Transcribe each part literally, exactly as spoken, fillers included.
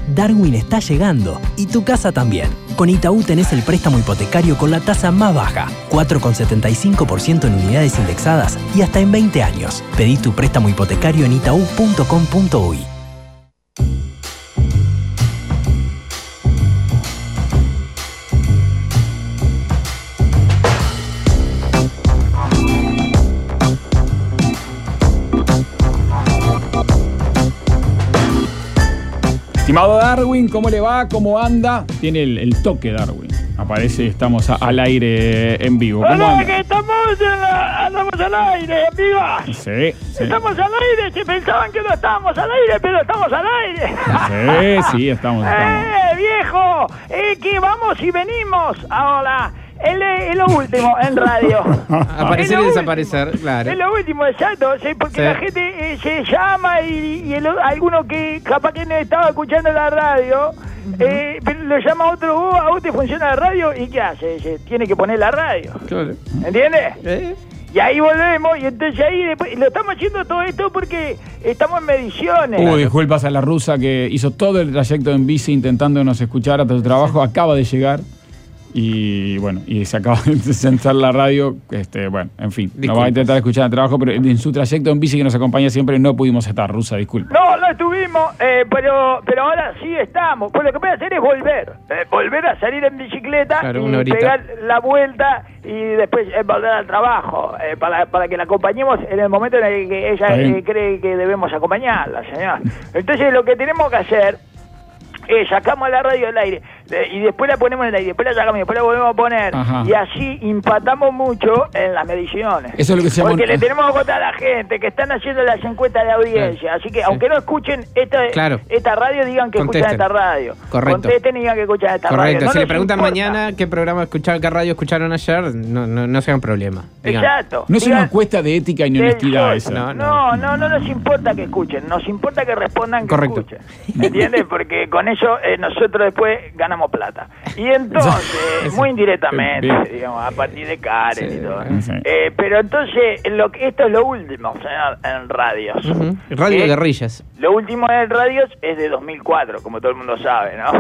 Darwin está llegando y tu casa también. Con Itaú tenés el préstamo hipotecario con la tasa más baja, cuatro coma setenta y cinco por ciento en unidades indexadas y hasta en veinte años. Pedí tu préstamo hipotecario en itaú punto com punto uy. Estimado Darwin, ¿cómo le va? ¿Cómo anda? Tiene el, el toque Darwin. Aparece, estamos a, al aire en vivo. ¿Cómo Hola, anda? que estamos, en la, andamos al aire, amigas. Sí, sí. Estamos al aire, si pensaban que no estábamos al aire, pero estamos al aire. Sí, sí, estamos, estamos. ¡Eh, viejo! Eh, que vamos y venimos ahora. Es es lo último en radio. Aparecer Es y lo desaparecer, último. claro. Es lo último, exacto, sí, porque Sí. la gente eh, se llama y, y el, alguno que capaz que no estaba escuchando la radio, eh, pero lo llama a otro, "Oh, a usted funciona la radio", ¿y qué hace? Se tiene que poner la radio. Claro. ¿Entiendes? ¿Eh? Y ahí volvemos, y entonces ahí después, lo estamos haciendo todo esto porque estamos en mediciones. Uy, disculpas a la rusa que hizo todo el trayecto en bici intentándonos escuchar hasta su trabajo. Acaba de llegar. Y bueno, y se acaba de sentar la radio. Este, bueno, en fin, nos va a intentar escuchar el trabajo, pero en su trayecto en bici que nos acompaña siempre no pudimos estar, rusa, disculpe. No, no estuvimos, eh, pero pero ahora sí estamos. Pues lo que voy a hacer es volver. Eh, volver a salir en bicicleta Claro, y una horita. pegar la vuelta y después eh, volver al trabajo. Eh, para, para que la acompañemos en el momento en el que ella eh, cree que debemos acompañarla, señor. Entonces lo que tenemos que hacer es sacamos la radio del aire eh, y después la ponemos en el aire, después la sacamos y después la volvemos a poner. Ajá. Y así empatamos mucho en las mediciones. Eso es lo que se llama Porque un- le tenemos que contar a la gente que están haciendo las encuestas de audiencia. Claro. Así que Sí. aunque no escuchen esta, Claro. esta radio, digan que Contesten. escuchan esta radio. Correcto. Contesten y digan que escuchan esta radio. Correcto. No si le nos preguntan importa. mañana qué programa escucharon, qué radio escucharon ayer, no, no, no sea un problema. Digan. Exacto. No es Digan una encuesta de ética y del honestidad sol. esa. No, No, no, no nos importa que escuchen, nos importa que respondan que Correcto. escuchen. ¿Entiendes? Porque con eso eh, nosotros después ganamos plata. Y entonces, muy indirectamente, Bien. digamos, a partir de Karen Sí. y todo. Sí. Eh, pero entonces, lo que, esto es lo último, señor, en radios. Ujú. Radio ¿Qué? Guerrillas. Lo último en radios es de dos mil cuatro, como todo el mundo sabe, ¿no?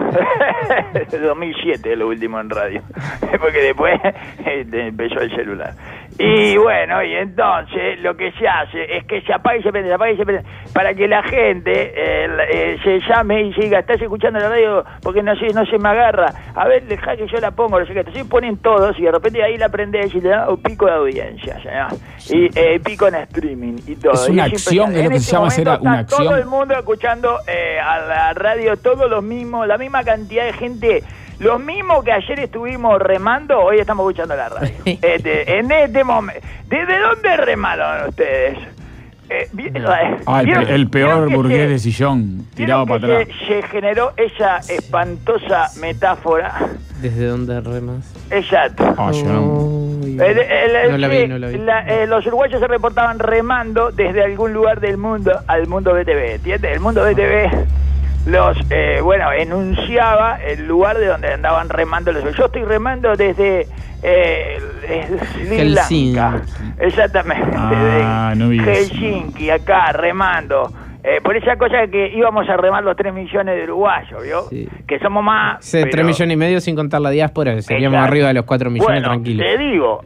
De dos mil siete es lo último en radio. Porque después este, empezó el celular. Y bueno, y entonces lo que se hace es que se apaga y se prende, se apaga y se prende, para que la gente eh, eh, se llame y se diga, ¿estás escuchando la radio? Porque no sé, no se me agarra. A ver, deja que yo la pongo, no sé qué. Entonces ponen todos y de repente ahí la prendés y le da un pico de audiencia, ¿no? Y eh, pico en streaming y todo. Es una Y acción, es impresionante. lo que En se este llama hacer momento una está todo acción. el mundo escuchando eh, a la radio, todos los mismos, la misma cantidad de gente. Los mismos que ayer estuvimos remando, hoy estamos escuchando la radio. Este, en este momento. ¿Desde dónde remaron ustedes? Eh, vi- Ah, el, ¿vieron- pe- el peor vieron que burgués se- de sillón tirado vieron para que atrás. Se, se generó esa espantosa metáfora. ¿Desde dónde remas? Exacto. Ah, yo no. Uy. El- el- el- No la vi, sí, no la vi. la- eh, los uruguayos se reportaban remando desde algún lugar del mundo al mundo B T V, ¿entiendes? El mundo B T V los, eh, bueno, enunciaba el lugar de donde andaban remando los. Yo estoy remando desde eh, eh, Sri Lanka. Helsinki. Exactamente. Ah, de no vi eso. Helsinki, acá, remando. Eh, por esa cosa que íbamos a remar los tres millones de uruguayos, ¿vio? Sí. Que somos más... Sí, pero- tres millones y medio sin contar la diáspora, seríamos Exacto. arriba de los cuatro millones bueno, tranquilos. te digo,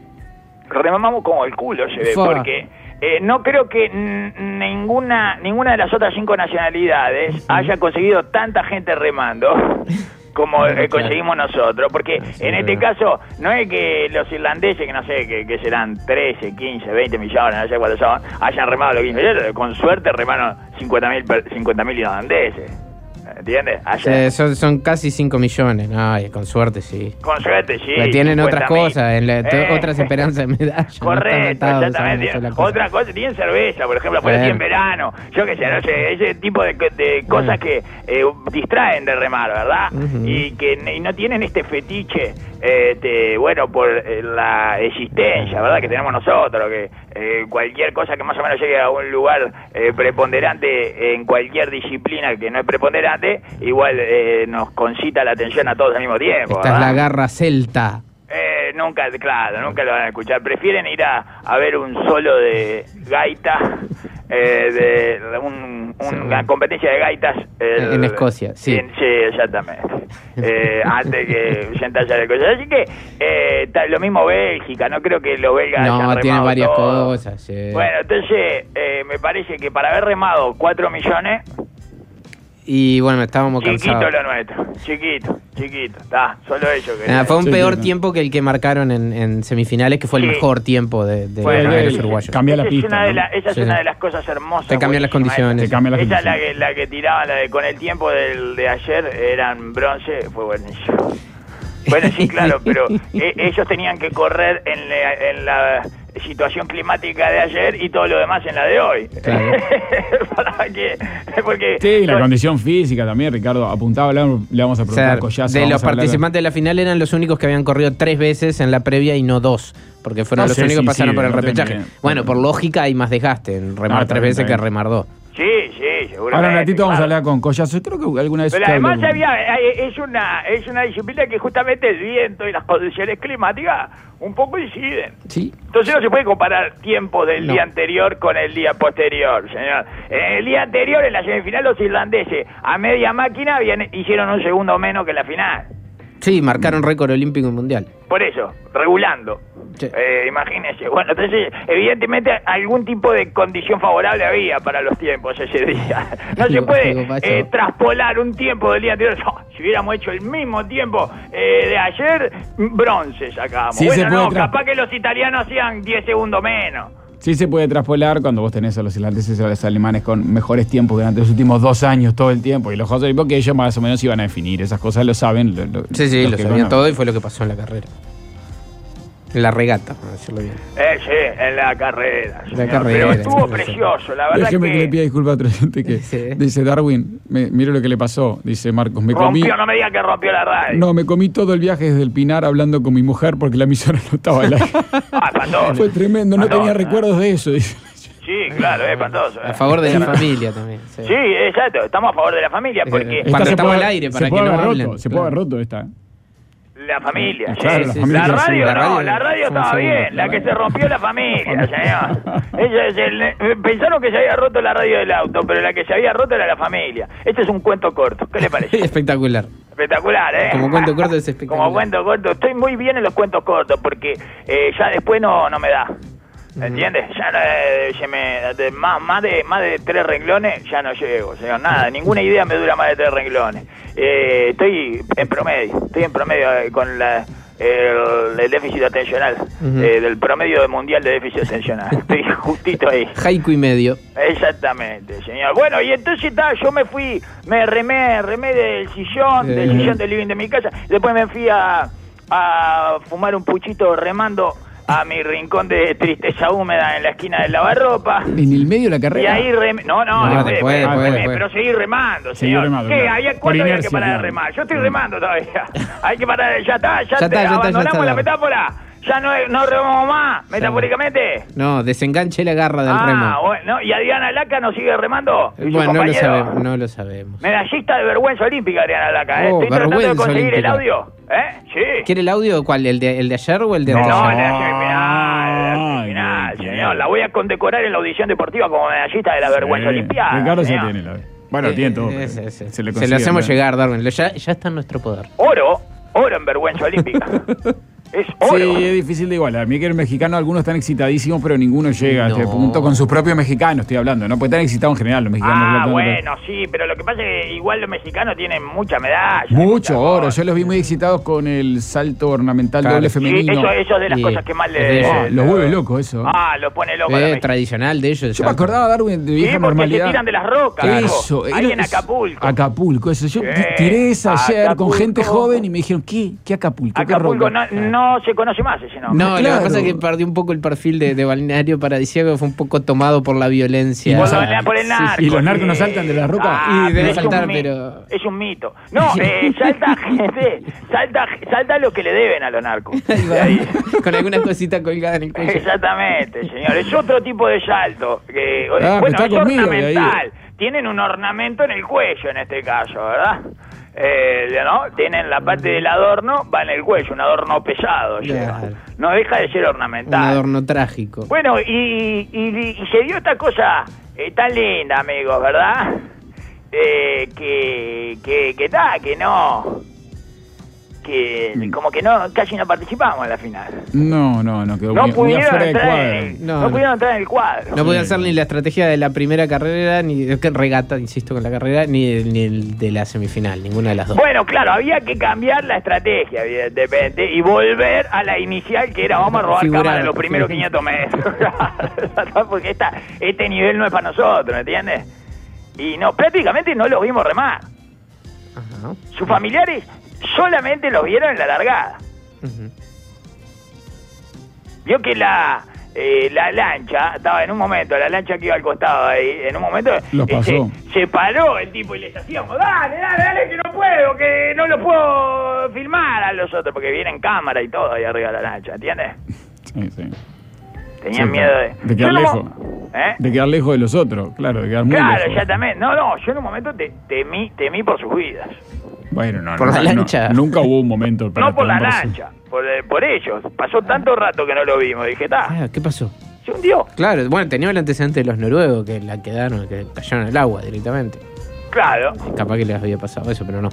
remamamos como el culo, se ve, Fua. porque eh, no creo que n- ninguna ninguna de las otras cinco nacionalidades haya conseguido tanta gente remando como eh, Claro. conseguimos nosotros, porque Sí, en es este verdad. caso no es que los irlandeses, que no sé, que, que serán trece, quince, veinte millones, no sé cuántos son, hayan remado los quince millones, con suerte remaron cincuenta mil irlandeses, ¿entiendes? Ayer. Sí, son, son casi cinco millones, no, y con suerte sí. Con suerte, sí. Pero tienen otras cincuenta mil. cosas, en la- to- Eh. otras esperanzas de medalla. Correcto, no están atados a exactamente. una sola cosa. Otra cosa, tienen cerveza, por ejemplo, afuera Bueno. tienen verano. Yo qué sé, no sé, ese tipo de, de cosas que eh, distraen de remar, ¿verdad? Ujú. Y que y no tienen este fetiche, eh, de, bueno, por eh, la existencia, ¿verdad? Que tenemos nosotros, que eh, cualquier cosa que más o menos llegue a un lugar eh, preponderante en cualquier disciplina que no es preponderante, igual eh, nos concita la atención a todos al mismo tiempo. Esta es ¿verdad? la garra celta. Eh, nunca, claro, nunca lo van a escuchar. Prefieren ir a, a ver un solo de gaita eh, de un, un, sí. una competencia de gaitas. El, en Escocia, sí. En, sí, exactamente. eh, antes que sentarse a la cosa. Así que eh, lo mismo Bélgica, no creo que los belgas no, hayan tiene varias todo. cosas. Sí. Bueno, entonces eh, me parece que para haber remado cuatro millones... Y bueno, estábamos chiquito cansados. Chiquito lo nuestro, chiquito, chiquito, está, solo ello. Que ah, fue un sí, peor sí, tiempo que el que marcaron en, en semifinales, que fue sí. el mejor tiempo de, de, bueno, de los sí, uruguayos. Cambia la esa pista. es una, de, ¿no? la, esa sí. es una de las cosas hermosas. Te cambian las condiciones. Te cambian las esa condiciones. es la que, la que tiraba, la de con el tiempo del, de ayer, eran bronce, fue buenísimo. Bueno, sí, claro, pero eh, ellos tenían que correr en la, en la situación climática de ayer y todo lo demás en la de hoy. Claro. Para que, porque, sí, la no, condición física también, Ricardo, apuntaba, le vamos a preguntar o sea, a Collazo. de los a participantes de la final eran los únicos que habían corrido tres veces en la previa y no dos, porque fueron no los sé, únicos sí, que pasaron sí, por el no repechaje. tengo, Bueno, no por lógica hay más desgaste en remar no, tres bien, veces que bien. remar dos. Sí, sí, seguramente. Ahora un ratito vamos claro. a hablar con Collazo. Creo que alguna vez... Pero te además hablo- había, es una es una disciplina que justamente el viento y las condiciones climáticas un poco inciden. Sí. Entonces no se puede comparar tiempo del No. día anterior con el día posterior, señor. En el día anterior, en la semifinal, los irlandeses a media máquina habían, hicieron un segundo menos que la final. Sí, marcaron récord olímpico y mundial. Por eso, regulando. Sí. Eh, imagínese. Bueno, entonces, evidentemente, algún tipo de condición favorable había para los tiempos ese día. No se puede Digo, Pacho. eh, traspolar un tiempo del día anterior. Oh, si hubiéramos hecho el mismo tiempo eh, de ayer, bronce sacábamos. Sí, bueno, se puede no, tra- capaz que los italianos hacían diez segundos menos. Sí se puede traspolar cuando vos tenés a los irlandeses y a los alemanes con mejores tiempos durante los últimos dos años todo el tiempo y los José, porque ellos más o menos iban a definir, esas cosas lo saben. Lo, lo, Sí, sí, los lo que sabían conocen. todo y fue lo que pasó en la carrera. En la regata, para decirlo bien. Eh, sí, en la carrera. La señor. carrera, Pero estuvo sí, precioso, la verdad Déjeme que... que le pida disculpas a otro gente que Sí. dice Darwin, me, mire lo que le pasó, dice Marcos, me comí... Rompió, no me diga que rompió la radio. No, me comí todo el viaje desde el Pinar hablando con mi mujer porque la emisora no estaba al aire. Ah, espantoso. Fue tremendo, no Espantoso, tenía ¿eh? recuerdos de eso, dice. Sí, claro, es espantoso. eh. A favor de la familia también. Sí. Sí, exacto, estamos a favor de la familia porque Eh, Cuando se estamos puede- al aire, se para que puede no haber hablen, roto, se claro. puede haber roto esta. la familia. Claro, sí. la familia, La sí, radio la no, radio la radio fue un estaba segundo, bien, la la que radio. se rompió la familia, señor. Ella es el- eh, pensaron que se había roto la radio del auto, pero la que se había roto era la familia. Este es un cuento corto, ¿qué le parece? Espectacular. Espectacular, ¿eh? Como cuento corto es espectacular. Como cuento corto. Estoy muy bien en los cuentos cortos porque eh, ya después no, no me da. ¿Entiendes? Ya no, eh, se me, de, más, más, de, más de tres renglones ya no llego, señor. Nada, ninguna idea me dura más de tres renglones. Eh, estoy en promedio, estoy en promedio eh, con la... El, el déficit atencional, Uh-huh. eh, del promedio mundial de déficit atencional. Estoy justito ahí. Haiku y medio. Exactamente, señor. Bueno, y entonces ta, yo me fui, me remé, remé del sillón, del Eh. sillón del living de mi casa. Después me fui a, a fumar un puchito remando a mi rincón de tristeza húmeda en la esquina del lavarropa. En el medio de la Y carrera. ahí remé, no, no, No, después, después, después, después, remé, después. pero seguí remando, Seguí señor. remando, ¿Qué? claro. ¿Había, Por ¿Cuánto había que inercia, parar de claro. remar? Yo estoy remando todavía. Hay que parar, ya está, ya, Ya te está, ya está, ya abandonamos está. la metáfora. Ya no, no remamos más, metafóricamente. No, desenganche la garra del Ah, remo. bueno, ¿y Adriana Laca no sigue remando? ¿Y su Bueno, no lo compañero? sabemos, no lo sabemos. Medallista de vergüenza olímpica, Adriana Laca. ¿eh? Oh, Estoy tratando de vergüenza conseguir el olímpica. audio. ¿Eh? Sí. ¿Quiere el audio cuál? ¿El de, el de ayer o el de No, No, anteayer? en la semifinal, en la Ay, semifinal, bien, señor. bien. La voy a condecorar en la audición deportiva como medallista de la vergüenza Sí. olímpica. Ricardo ya señor. tiene la... Bueno, Eh, tiene todo. eh, pero sí, sí. Se, Se, le lo consigue, hacemos ¿no? llegar, Darwin. Lo- Ya, ya está en nuestro poder. Oro, oro en vergüenza olímpica. Es oro. Sí, es difícil de igualar. Mira que el mexicano, algunos están excitadísimos, pero ninguno llega a este No. punto con sus propios mexicanos, estoy hablando. No puede estar excitado en general los mexicanos. Ah, hablando de- bueno, sí, pero lo que pasa es que igual los mexicanos tienen mucha medalla. Mucho mucha oro. cosa. Yo los vi muy excitados con el salto ornamental Claro. doble Sí, femenino. eso, eso es de las Y cosas que más es de le... ellos. Ah, los vuelve loco eso. Ah, lo pone loco. a la Eh, México. tradicional de ellos. Yo me acordaba, Darwin, de Sí, vieja porque normalidad. se tiran de las rocas. Eso. loco. Ahí era- en Acapulco. Acapulco, eso. Yo Sí, tiré esa ayer Acapulco. con gente joven y me dijeron, ¿qué? ¿Qué Acapulco? ¿Qué Acapulco roca? no, no se conoce más ese nombre. No, lo Claro. que pasa es que perdió un poco el perfil de, de balneario paradisíaco, fue un poco tomado por la violencia. Y Por, no lo- sal- por el narco. ¿Y los narcos sí. no saltan de la roca? Ah, Y debe pero es saltar, un mi- pero- Es un mito. No, eh, salta gente, salta, salta lo que le deben a los narcos. Ahí va. De ahí. Con alguna cosita colgada en el cuello. Exactamente, señor. Es otro tipo de salto. Que, Ah, pero bueno, está es conmigo, y ahí- ornamental. Tienen un ornamento en el cuello en este caso, ¿verdad? eh, ¿no? Tienen la parte del adorno, va en el cuello, un adorno pesado. Claro. No deja de ser ornamental. Un adorno trágico. Bueno, y, y, y se dio esta cosa eh, tan linda, amigos, ¿verdad? Eh, que, que, que da, que no... que como que no casi no participamos en la final. No, no, no quedó no muy, muy pudieron afuera del entrar cuadro. en, No, no, no. pudieron entrar en el cuadro. No podía hacer ni la estrategia de la primera carrera, ni de regata, insisto con la carrera, ni, ni el de la semifinal, ninguna de las dos. Bueno, claro, había que cambiar la estrategia, evidentemente, y volver a la inicial, que era vamos a robar Figurar. cámara en los primeros quinientos metros. Porque esta, este nivel no es para nosotros, ¿me entiendes? Y no, prácticamente no los vimos remar. Ajá. Sus familiares solamente los vieron en la largada. Uh-huh. Vio que la eh, la lancha estaba en un momento, la lancha que iba al costado ahí, en un momento Los eh, pasó. se, se paró el tipo y les hacíamos, dale, dale, dale, que no puedo, que no lo puedo filmar a los otros, porque viene en cámara y todo ahí arriba de la lancha, ¿entiendes? Sí, sí. Tenían Sí, miedo de... de quedar Yo no- lejos. ¿Eh? De quedar lejos de los otros, claro, de quedar muy Claro, lejos. exactamente. No, no, yo en un momento te, temí, temí por sus vidas. Bueno, no, Por no, la no, lancha. nunca hubo un momento para No por la temer su- lancha, por, eh, por ellos. Pasó tanto rato que no lo vimos. Dije, está, Ah, ¿qué pasó? se hundió. Claro, bueno, tenía el antecedente de los noruegos que la quedaron, que cayeron al agua directamente. Claro, Capaz que les había pasado eso, pero no.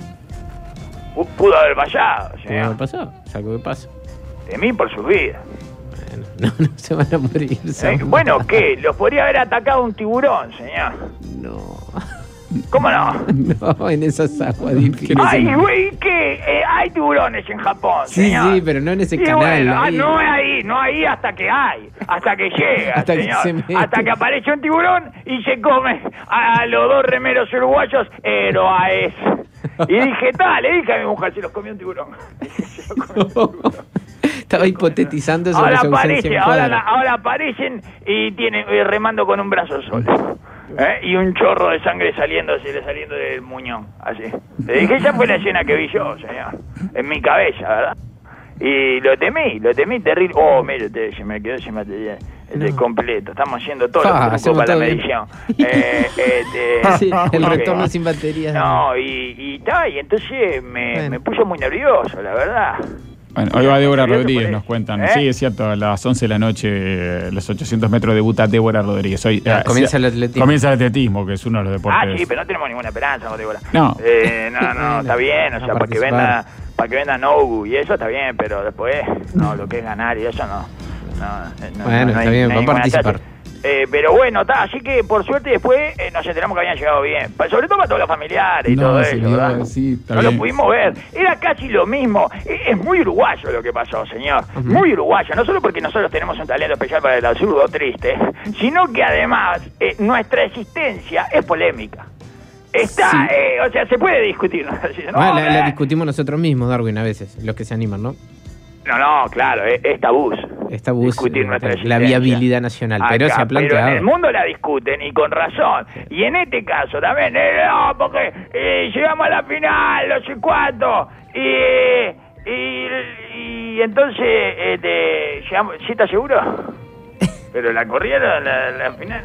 pu- pudo haber fallado, ¿Qué señor. había pasado? Es algo que pasa. Temí por sus vidas. Bueno, no, no se van a morir. Eh, seguro. bueno, ¿qué? Los podría haber atacado un tiburón, señor. No. ¿Cómo no? No, en esas aguas difíciles. Ay, güey, ¿qué? Eh, hay tiburones en Japón, Sí, señor. sí, pero no en ese Y canal. bueno, ah, ahí. no ahí, no ahí hasta que hay, hasta que llega, Hasta que señor. se mete. Hasta que aparece un tiburón y se come a los dos remeros uruguayos héroes. Y dije, tal, le dije a mi mujer, se los comió un tiburón. Se los comió un tiburón. Estaba hipotetizando sobre Ahora su ausencia aparece, en ahora, cuadro. la- ahora aparecen y tienen eh, remando con un brazo solo. ¿Eh? Y un chorro de sangre saliendo, saliendo del muñón, así. Le dije, esa fue la escena que vi yo, señor, en mi cabeza, ¿verdad? Y lo temí, lo temí terrible. Oh, mire, usted, se me quedó sin material. Este No. completo, estamos haciendo todo Fa, los trucos hacemos para la todo bien. medición. Eh, este, Sí, el ok. retorno sin baterías. No, y, y, ta, y entonces me, Bueno. me puso muy nervioso, la verdad. Bueno, hoy va Débora Nervioso Rodríguez, por nos eso. cuentan. ¿Eh? Sí, es cierto, a las once de la noche, eh, los ochocientos metros, debuta Débora Rodríguez. Hoy, Ah, eh, comienza sí, el atletismo. Comienza el atletismo, que es uno de los deportes. Ah, sí, pero no tenemos ninguna esperanza, no te digo la- No. Eh, no, no, está bien, o A sea, para que participar. venda, para que venda Nobu y eso está bien, pero después, no, lo que es ganar y eso no. no, eh, no Bueno, no está hay- bien, no va hay a ninguna participar. chance. Eh, pero bueno, está, así que por suerte después eh, nos enteramos que habían llegado bien. Pa- Sobre todo para todos los familiares y No, todo se eso, dio, ¿verdad? sí, está no bien. lo pudimos ver. Era casi lo mismo. E- Es muy uruguayo lo que pasó, señor. Muy uruguayo. No solo porque nosotros tenemos un talento especial para el absurdo triste, sino que además eh, nuestra existencia es polémica. Está, Sí. eh, o sea, se puede discutir. ¿no? No, Ah, la, la eh, discutimos nosotros mismos, Darwin, a veces, los que se animan, ¿no? no, no, claro, es, es tabú. Esta bus, Discutir eh, nuestra la existencia. viabilidad nacional, pero Acá, se ha planteado. Pero en el mundo la discuten y con razón. Y en este caso también, eh, no, porque eh, llegamos a la final, no sé cuánto. Y, y, y entonces, este, llegamos, ¿sí estás seguro? Pero la corrieron la, la final.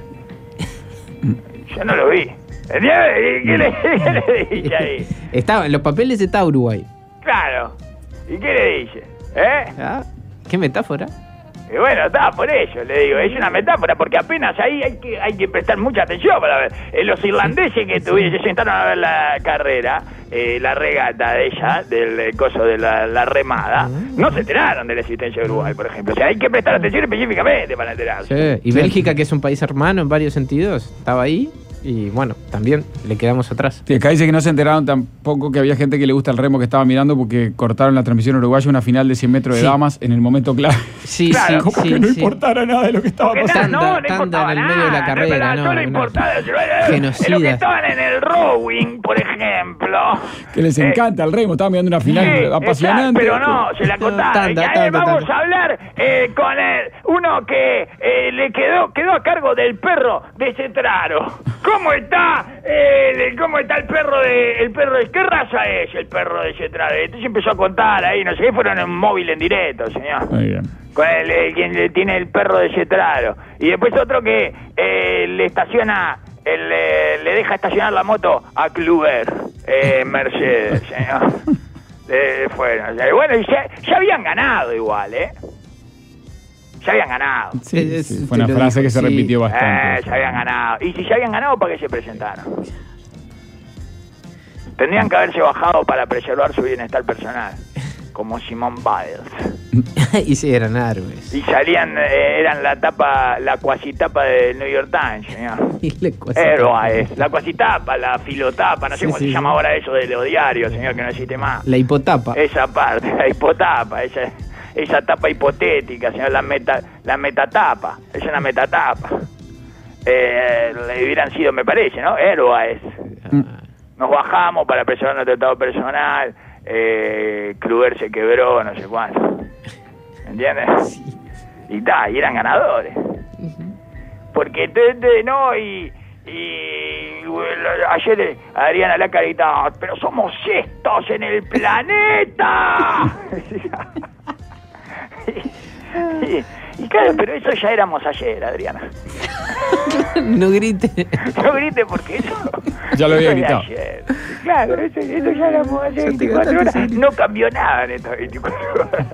Yo no lo vi. ¿Entiendes? ¿Y ¿Qué le, qué le dice ahí? Estaba, en los papeles está Uruguay. Claro. ¿Y qué le dice? ¿Eh? Ah, ¿qué metáfora? Y bueno, está, por eso le digo, es una metáfora, porque apenas ahí hay que hay que prestar mucha atención para ver. Eh, los irlandeses que tuvieron, se sentaron a ver la carrera, eh, la regata de ella, del eh, coso de la, la remada, no se enteraron de la existencia de Uruguay, por ejemplo. O sea, hay que prestar atención específicamente para enterarse. Sí. Y Bélgica, que es un país hermano en varios sentidos, estaba ahí y bueno, también le quedamos atrás. Sí, acá dice que no se enteraron tampoco que había gente que le gusta el remo que estaba mirando porque cortaron la transmisión uruguaya, una final de cien metros de Sí. damas en el momento clave. Sí, Claro, sí, Como sí, que no sí. importara nada de lo que estaba Porque pasando. nada, no, no Tanda- importaba tanda en el medio de la nada, carrera, verdad, no, solo una- importaba es lo genocida. que estaban en el rowing, por ejemplo. Que les Eh, encanta el remo, estaban mirando una final Sí, apasionante. exacto, pero no, se la contaron. Tanda, Y ahí tanda, vamos tanda. a hablar eh, con el, uno que eh, le quedó quedó a cargo del perro de Cetraro. ¿Cómo está? Eh, el- ¿Cómo está el perro de el perro de qué raza es el perro de Cetraro? Entonces empezó a contar ahí, no sé qué, fueron en un móvil en directo, señor. Muy bien. Con el, el- quien le tiene el perro de Cetraro. Y después otro que eh, le estaciona, el, eh, le deja estacionar la moto a Kluber. eh, Mercedes, señor. Eh, fueron, bueno, ya, ya habían ganado igual, ¿eh? Ya habían ganado. Sí, sí, fue una frase que se sí. repitió bastante. Eh, ya habían ganado. Y si ya habían ganado, ¿para qué se presentaron? Tendrían que haberse bajado para preservar su bienestar personal, como Simone Biles. Y sí, eran árboles. Y salían, eh, eran la tapa, la cuasitapa del New York Times, señor. Héroes, la cuasitapa, la filotapa, no sé sí, cómo sí, se llama sí. ahora eso de los diarios, señor, que no existe más. La hipotapa. Esa parte, la hipotapa, esa, esa tapa hipotética, señor, la meta, la metatapa, es una metatapa. Eh, le hubieran sido, me parece, ¿no? Héroes. Ah. Nos bajamos para preservar nuestro estado personal, eh, Kluber se quebró, no sé cuánto. ¿Entiendes? Sí. Y ta, y eran ganadores. Uh-huh. Porque te, te, no, y, y bueno, ayer Adriana Laca gritaba, pero somos sextos en el planeta. y, y, y claro, pero eso ya éramos ayer, Adriana. No grite. No grite porque eso... Ya lo había gritado. Claro, eso, eso ya éramos ayer veinticuatro horas. No cambió nada en estas veinticuatro horas.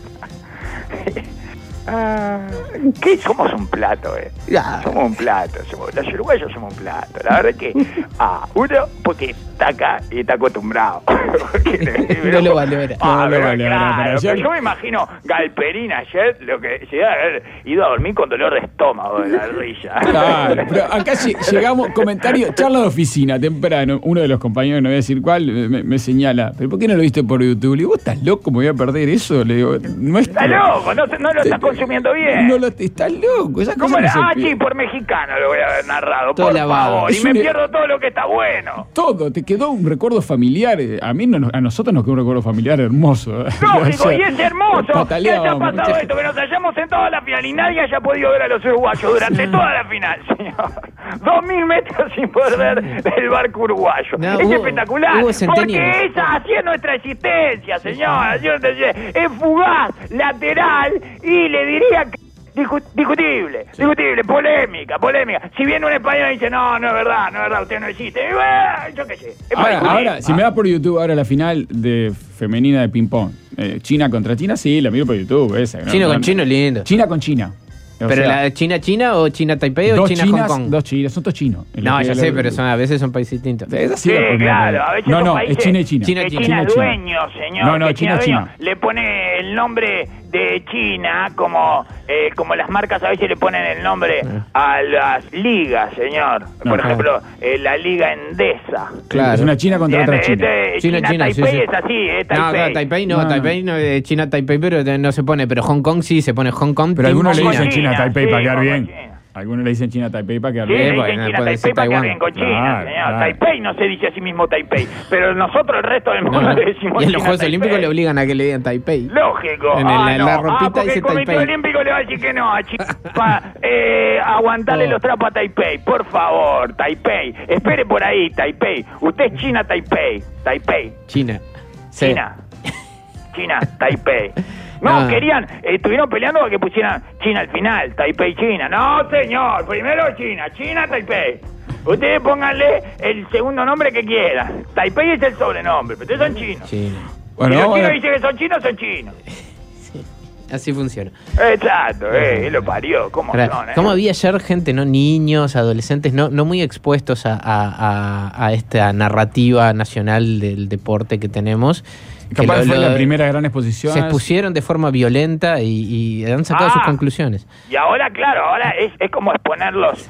Ah, ¿qué? Somos un plato, eh. Ya. Somos un plato. Somos, los uruguayos somos un plato. La verdad que, ah, uno, porque está acá y está acostumbrado. porque, no lo valora. Ah, no pero, lo valora. Claro, pero yo me imagino Galperín ayer, lo que se iba a haber ido a dormir con dolor de estómago de la risa. Claro, pero acá llegamos, comentario, charla de oficina, temprano. Uno de los compañeros, no voy a decir cuál, me, me señala, ¿pero por qué no lo viste por YouTube? Le digo, ¿vos estás loco? ¿Me voy a perder eso? Le digo, no está loco, no, no lo estás consumiendo bien. No lo estás loco. Esa ¿Cómo cosa era? no Ah, sí, por mexicano lo voy a haber narrado, todo por lavado. favor. Es y me un... pierdo todo lo que está bueno. Todo, te quedó un recuerdo familiar. A mí, no, a nosotros nos quedó un recuerdo familiar hermoso. Lógico, o sea, y es hermoso que haya pasado muchas... esto, que nos hayamos sentado a la final y nadie haya podido ver a los uruguayos durante toda la final, señor. Dos mil metros sin poder ver el barco uruguayo. No, es hubo, espectacular, hubo porque esa así es nuestra existencia, señor. Es fugaz, lateral y le diría que Discu- discutible, sí. discutible, polémica, polémica. Si viene un español y dice, no, no es verdad, no es verdad, usted no existe. Y, bueno, yo qué sé. Ahora, ahora ah. si me da por YouTube, ahora la final de femenina de ping-pong. Eh, China contra China, sí, la miro por YouTube. Esa, Chino ¿no? con chino, lindo. China con China. O ¿Pero sea, la China China o China Taipei o China Chinas, Hong Kong? Dos chinas, son todos chinos. No, ya sé, pero son, a veces son países distintos. Sí, sí claro, a veces no, no, países, es China y China. China, China, China, China dueño, señor. No, no, que China, China, China. Le pone el nombre de China, como eh, como las marcas a veces le ponen el nombre a las ligas, señor. Por no, ejemplo, eh, la Liga Endesa. Claro. Es una China contra otra China. Este, China, China, China, Taipei sí, sí. es así, eh, Taipei. No, claro, Taipei no, no, Taipei no, eh, China Taipei, pero no se pone, pero Hong Kong sí se pone Hong Kong. Pero algunos le dicen China, China Taipei sí, para quedar bien. China. Algunos le dicen China Taipei para quedar sí, bien. Sí, bueno, China Taipei para quedar bien con China, claro, señor. Claro. Taipei no se dice a sí mismo Taipei, pero nosotros el resto del mundo no, le decimos y en los Juegos Taipei. Olímpicos le obligan a que le digan Taipei. Lógico. En ah, el, no. la ropita ah, porque dice el Comité Taipei. Olímpico le va a decir que no a China para eh, aguantarle oh. los trapos a Taipei. Por favor, Taipei. Espere por ahí, Taipei. Usted es China, Taipei. Taipei. China. China. Sí. China, Taipei. No, no, querían, eh, estuvieron peleando para que pusieran China al final, Taipei, China. No, señor, primero China, China, Taipei. Ustedes pónganle el segundo nombre que quieran. Taipei es el sobrenombre, pero ustedes son chinos. China. Bueno, si los chinos dicen que son chinos, son chinos. Sí, así funciona. Exacto, eh, él lo parió. ¿Cómo Ahora, son, eh? ¿Cómo había ayer gente, no niños, adolescentes, no, no muy expuestos a, a, a, a esta narrativa nacional del deporte que tenemos? Capaz lo, fue lo, la primera gran exposición. Se expusieron de forma violenta y, y han sacado ah, sus conclusiones. Y ahora, claro, ahora es, es como exponerlos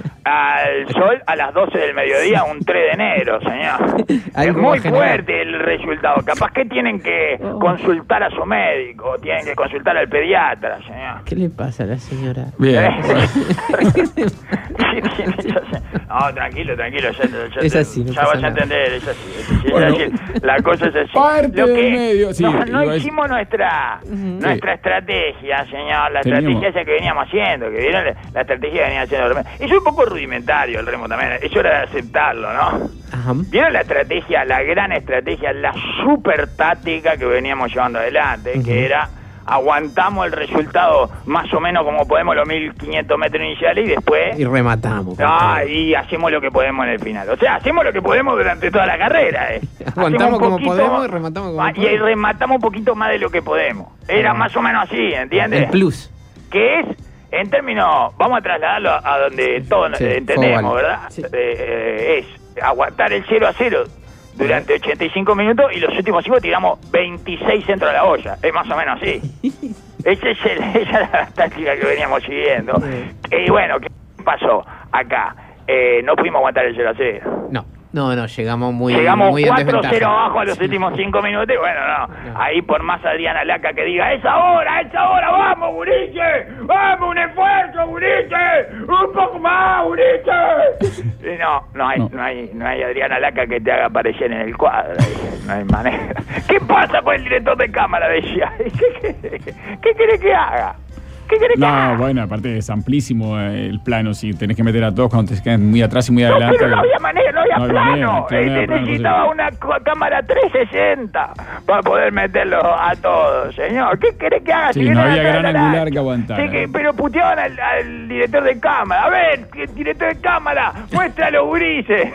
al sol a las doce del mediodía un tres de enero, señor. Es muy fuerte el resultado. Capaz que tienen que oh. consultar a su médico, tienen que consultar al pediatra, señor. ¿Qué le pasa a la señora? Bien. No, tranquilo, tranquilo. Ya, ya, es así, no ya vas a entender, es así. Es así, bueno, es así. La cosa es así. Parte Lo que, del medio, sí, no, no igual... hicimos nuestra uh-huh. nuestra sí. estrategia, señor. La Teníamos. estrategia esa que veníamos haciendo, que vieron la, la estrategia que venía haciendo el remo. Es un poco rudimentario el remo también. Eso era de aceptarlo, ¿no? Ajá. ¿Vieron la estrategia, la gran estrategia, la super táctica que veníamos llevando adelante? Uh-huh. Que era aguantamos el resultado más o menos como podemos los mil quinientos metros iniciales y después... Y rematamos. Ah, y hacemos lo que podemos en el final. O sea, hacemos lo que podemos durante toda la carrera. Eh. Aguantamos como podemos y rematamos como ah, podemos. Y rematamos un poquito más de lo que podemos. Era ah. más o menos así, ¿entiendes? El plus. Que es, en términos, vamos a trasladarlo a donde todos sí, entendemos, ¿verdad? Sí. Eh, es aguantar el cero a cero durante ochenta y cinco minutos y los últimos cinco tiramos veintiséis centros a la olla. Es más o menos así. Ese es el, esa es la táctica que veníamos siguiendo. Sí. Y bueno, ¿qué pasó acá? Eh, no pudimos aguantar el cero a cero. No. No, no, llegamos muy Llegamos muy cuatro cero abajo a los últimos cinco minutos y bueno, no. no. Ahí por más Adriana Laca que diga, ¡es ahora, es ahora! ¡Vamos, Guriche! ¡Vamos, un esfuerzo, Guriche! ¡Un poco más, Guriche! Y no, no hay, no. no hay no hay Adriana Laca que te haga aparecer en el cuadro. No hay manera. ¿Qué pasa con el director de cámara? Decía. ¿Qué, qué, qué querés que haga? ¿Qué querés no, que haga? Bueno, aparte es amplísimo el plano, si tenés que meter a todos cuando te quedan muy atrás y muy adelante. No, pero no había manera, no había no plano. Manera, no eh, plano necesitaba no una cámara trescientos sesenta para poder meterlo a todos, señor. ¿Qué querés que haga? Sí, si no había gran angular que aguantar. Sí, que, pero puteaban al, al director de cámara. A ver, director de cámara, muestra a los gurises.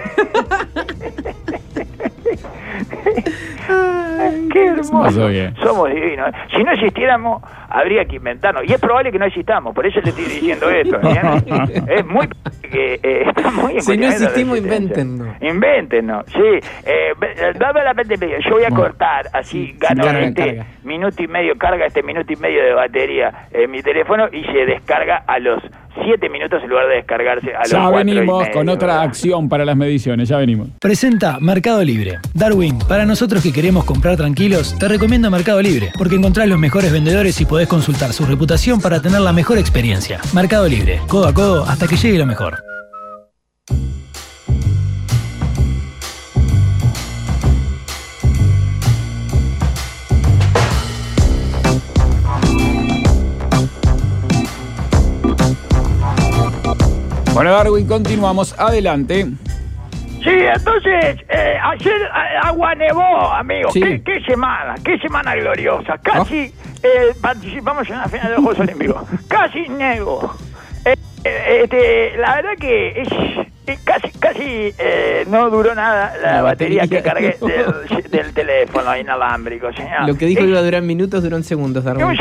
Qué hermoso. Somos divinos. Si no existiéramos, habría que inventarnos. Y es probable que no existamos. Por eso le estoy diciendo esto. ¿Entiendes? Es muy... que eh, está muy si no existimos, invéntenos. Invéntenos, sí. Eh, dame la mente. Yo voy a bueno, cortar. Así sí, gano carga, este carga. minuto y medio. Carga este minuto y medio de batería en mi teléfono y se descarga a los siete minutos en lugar de descargarse a los ya cuatro venimos y medio, con otra ¿verdad? acción para las mediciones. Ya venimos. Presenta Mercado Libre. Darwin, para nosotros que queremos comprar tranquilos, te recomiendo Mercado Libre, porque encontrás los mejores vendedores y podés consultar su reputación para tener la mejor experiencia. Mercado Libre, codo a codo hasta que llegue lo mejor. Bueno, Darwin, continuamos. Adelante. Sí, entonces, eh, ayer eh, agua nevó, amigo. Sí. ¿Qué, ¿Qué semana? ¿Qué semana gloriosa? Casi ¿Oh? eh, participamos en la final de los Juegos Olímpicos. Casi nevó. Eh, eh, este, la verdad que es, es casi casi eh, no duró nada la, la batería, batería que cargué del, del teléfono inalámbrico, señor. Lo que dijo es, que iba a durar minutos duró en segundos, Darwin.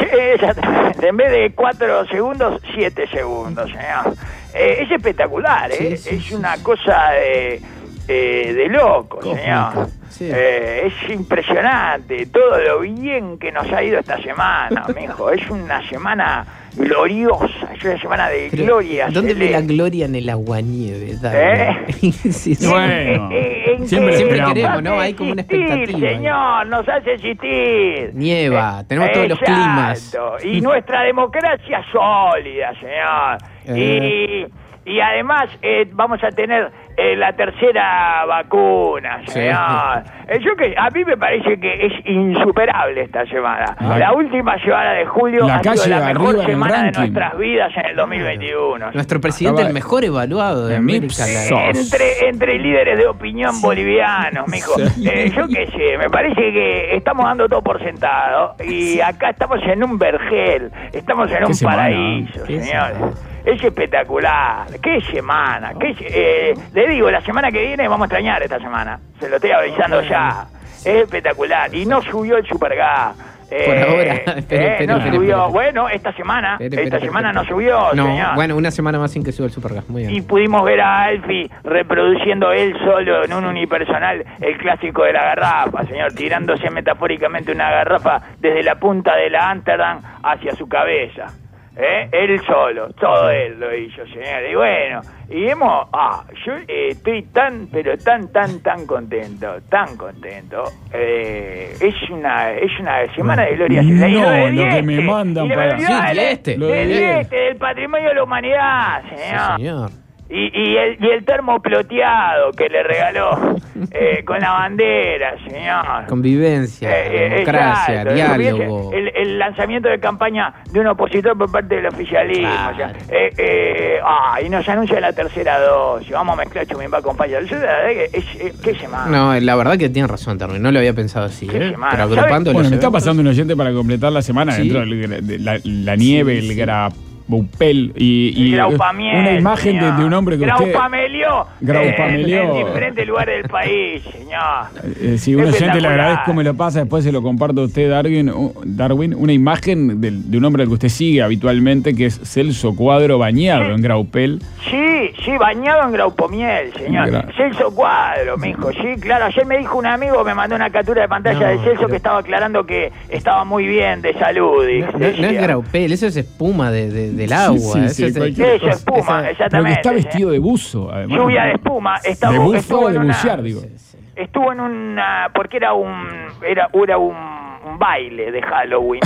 En vez de cuatro segundos, siete segundos, señor. Eh, es espectacular, ¿eh? Sí, sí, es una cosa de, eh, de loco, señor. Sí. Eh, es impresionante todo lo bien que nos ha ido esta semana, mijo. Es una semana gloriosa, es una semana de Pero, gloria. ¿Dónde ve la gloria en el aguanieve? ¿Eh? sí, sí. Bueno, eh, eh, siempre, siempre queremos, ¿no? Hay como una expectativa. Señor, ahí. Nos hace existir. Nieva, eh, tenemos todos exacto. los climas. Y nuestra democracia sólida, señor. Eh. Y... Y además eh, vamos a tener eh, la tercera vacuna, señor. Sí. Eh, yo que a mí me parece que es insuperable esta semana. Ay. La última semana de julio la ha sido la mejor semana de nuestras vidas en el dos mil veintiuno. Nuestro presidente el mejor evaluado de América. Entre, entre líderes de opinión sí. bolivianos, mijo. Sí. Eh, yo qué sé, me parece que estamos dando todo por sentado. Y sí. acá estamos en un vergel, estamos en un semana? paraíso, señores. Es espectacular. ¡Qué semana! Qué, eh, le digo, la semana que viene vamos a extrañar esta semana. Se lo estoy avisando ya. Es espectacular. Y no subió el Supergas. Eh, Por ahora. Espere, espere, eh, no espere, subió. espere. Bueno, esta semana. Espere, esta espere, semana espere. no subió, no, señor. Bueno, una semana más sin que suba el Supergas. Muy bien. Y pudimos ver a Alfie reproduciendo él solo en un unipersonal el clásico de la garrafa, señor. Tirándose metafóricamente una garrafa desde la punta de la Amsterdam hacia su cabeza. ¿Eh? Él solo, todo él lo hizo, señor. Y bueno, y hemos, ah, yo eh, estoy tan, pero tan, tan, tan contento, tan contento. Eh, es una, es una semana de gloria. No, la lo de que me mandan para... Sí, este, del, este, del patrimonio de la humanidad, señor. Sí, señor. Y, y, el, y el termo ploteado que le regaló eh, con la bandera, señor. Convivencia, eh, democracia, exacto, diálogo. El, el lanzamiento de campaña de un opositor por parte del oficialismo. Claro. O sea, eh, eh, ah, y nos anuncia la tercera dosis. Vamos a mezclar Chumimba con Paya. Yo, la verdad que es, es, ¿qué semana? No, la verdad que tiene razón, Terry. No lo había pensado así. ¿eh? Pero agrupando bueno, los me eventos... está pasando un oyente para completar la semana ¿sí? dentro de la, la nieve, sí, el sí. grap. Bupel y, y Graupamiel, una imagen de, de un hombre que Graupamelió, usted Graupamelió en, en diferentes lugares del país, señor. Eh, si un oyente le agradezco, me lo pasa, después se lo comparto a usted, Darwin, Darwin una imagen de, de un hombre al que usted sigue habitualmente, que es Celso Cuadro bañado sí. en Graupel. Sí, sí, bañado en Graupomiel, señor. Gra Celso Cuadro, me dijo, sí, claro, ayer me dijo un amigo, me mandó una captura de pantalla no, de Celso pero... que estaba aclarando que estaba muy bien de salud. Y no, no, no es Graupel, eso es espuma de... de del agua, sí, sí, eso, sí, es, eso es espuma, esa, exactamente. Porque está vestido de buzo, además. Lluvia de espuma. Está, de buzo o de bucear, digo. Sí, sí. Estuvo en una, porque era un, era, era un, un baile de Halloween.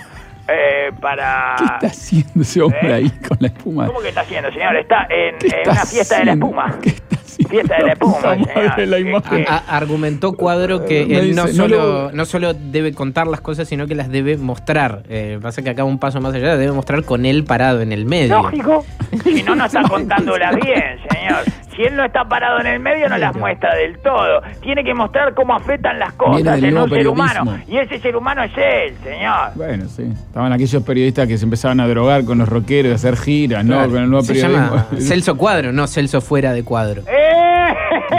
eh, para... ¿Qué está haciendo ese hombre ¿Eh? ahí con la espuma? ¿Cómo que está haciendo, señor? Está en, en está una fiesta haciendo? de la espuma. ¿Qué está haciendo? Fiesta de la espuma, señor. La imagen. A, a, argumentó Cuadro que Me él dice, no, solo, no, lo... no solo debe contar las cosas, sino que las debe mostrar. Eh, pasa que acá un paso más allá, las debe mostrar con él parado en el medio. Lógico. Si no, no está contándolas bien, señor. Si él no está parado en el medio, no las muestra del todo. Tiene que mostrar cómo afectan las cosas en un ser humano. Y ese ser humano es él, señor. Bueno, sí. Estaban aquellos periodistas que se empezaban a drogar con los rockeros, a hacer giras, claro. ¿no? Con el nuevo se periodismo. Llama Celso Cuadro, no Celso fuera de Cuadro. ¡Eh!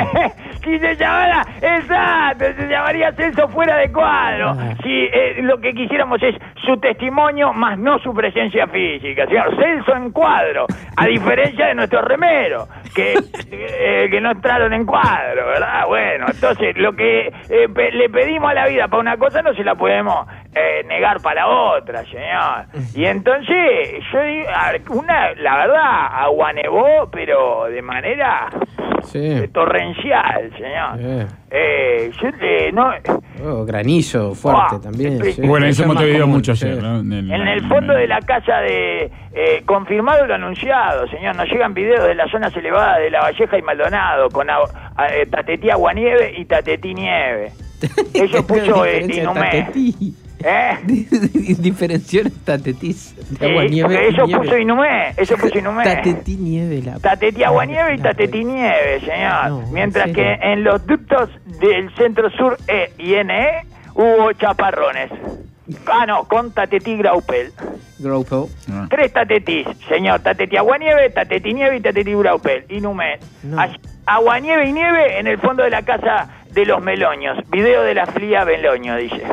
Si se llamara, exacto, se llamaría Celso fuera de cuadro. Ah. Si eh, lo que quisiéramos es su testimonio, más no su presencia física, señor. Celso en cuadro, a diferencia de nuestro remero, que, eh, que no entraron en cuadro, ¿verdad? Bueno, entonces lo que eh, pe le pedimos a la vida para una cosa no se la podemos eh, negar para la otra, señor. Y entonces, yo digo, una, la verdad, aguanevó, pero de manera... Sí. torrencial, señor. Eh. Eh, yo, eh, no, oh, granizo fuerte oh, también. Sí. Bueno, eso hemos tenido mucho ayer, ¿no? En el, en el fondo de la casa de... Eh, confirmado lo anunciado, señor. Nos llegan videos de las zonas elevadas de La Valleja y Maldonado con a, a, a, Tatetí Aguanieve y Tatetí Nieve. Eso puso eh, Inumé. ¿Eh? Diferenció Tatetís de agua nieve. Eh, eso puso Inumé, eso puso Inumé. Tatetí nieve, la Tatetí agua nieve y Tatetí nieve, señor. No, Mientras sí, que en los ductos del centro sur E y N E hubo chaparrones. Ah, no, con Tatetí Graupel. Graupel. Ah. Tres Tatetís, señor. Tatetí agua nieve, Tatetí nieve y Tatetí Graupel. Inumé. No. Agua nieve y nieve en el fondo de la casa de los Meloños. Video de la Flia Meloño, dice.